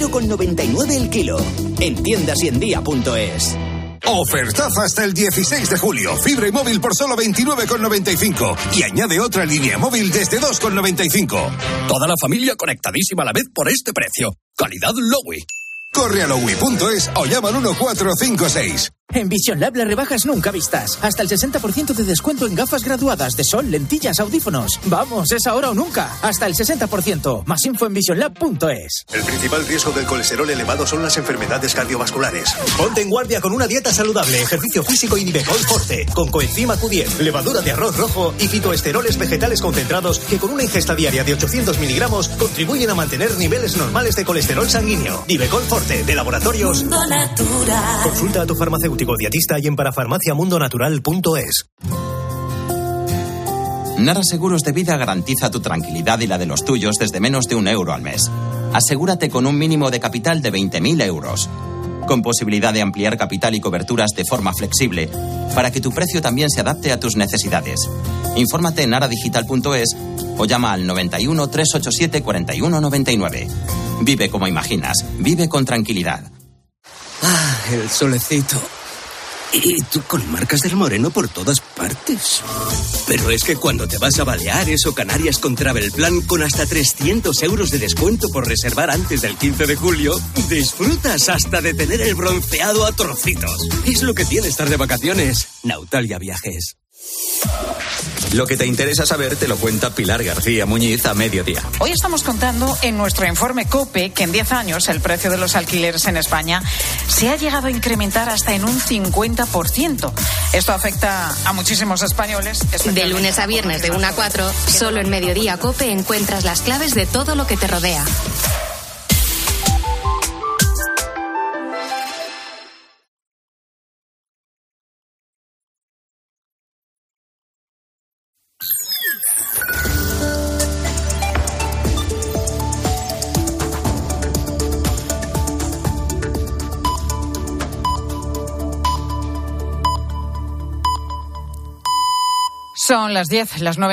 0,99 el kilo. En tiendas y en día.es. Ofertaza hasta el 16 de julio. Fibra y móvil por solo 29,95. Y añade otra línea móvil desde 2,95. Toda la familia conectadísima a la vez por este precio. Calidad Lowy. Corre a lowi.es o llama al 1456. En Vision Lab las rebajas nunca vistas. Hasta el 60% de descuento en gafas graduadas de sol, lentillas, audífonos. Vamos, es ahora o nunca. Hasta el 60%. Más info en visionlab.es. El principal riesgo del colesterol elevado son las enfermedades cardiovasculares. Ponte en guardia con una dieta saludable, ejercicio físico y Nivecol Forte. Con coenzima Q10, levadura de arroz rojo y fitoesteroles vegetales concentrados que con una ingesta diaria de 800 miligramos contribuyen a mantener niveles normales de colesterol sanguíneo. Nivecol Forte, de Laboratorios Mundo Natural. Consulta a tu farmacéutico dietista y en parafarmaciamundonatural.es. Nara Seguros de Vida garantiza tu tranquilidad y la de los tuyos desde menos de €1 al mes. Asegúrate con un mínimo de capital de 20.000 euros. Con posibilidad de ampliar capital y coberturas de forma flexible para que tu precio también se adapte a tus necesidades. Infórmate en naradigital.es o llama al 91 387 4199. Vive como imaginas. Vive con tranquilidad. Ah, el solecito. Y tú con marcas del moreno por todas partes. Pero es que cuando te vas a Baleares o Canarias con Travel Plan, con hasta 300 euros de descuento por reservar antes del 15 de julio, disfrutas hasta de tener el bronceado a trocitos. Es lo que tiene estar de vacaciones. Nautalia Viajes. Lo que te interesa saber te lo cuenta Pilar García Muñiz a mediodía. Hoy estamos contando en nuestro informe COPE que en 10 años el precio de los alquileres en España se ha llegado a incrementar hasta en un 50%. Esto afecta a muchísimos españoles. De lunes a viernes de 1 a 4, solo en Mediodía COPE encuentras las claves de todo lo que te rodea. Son las 10, las 9.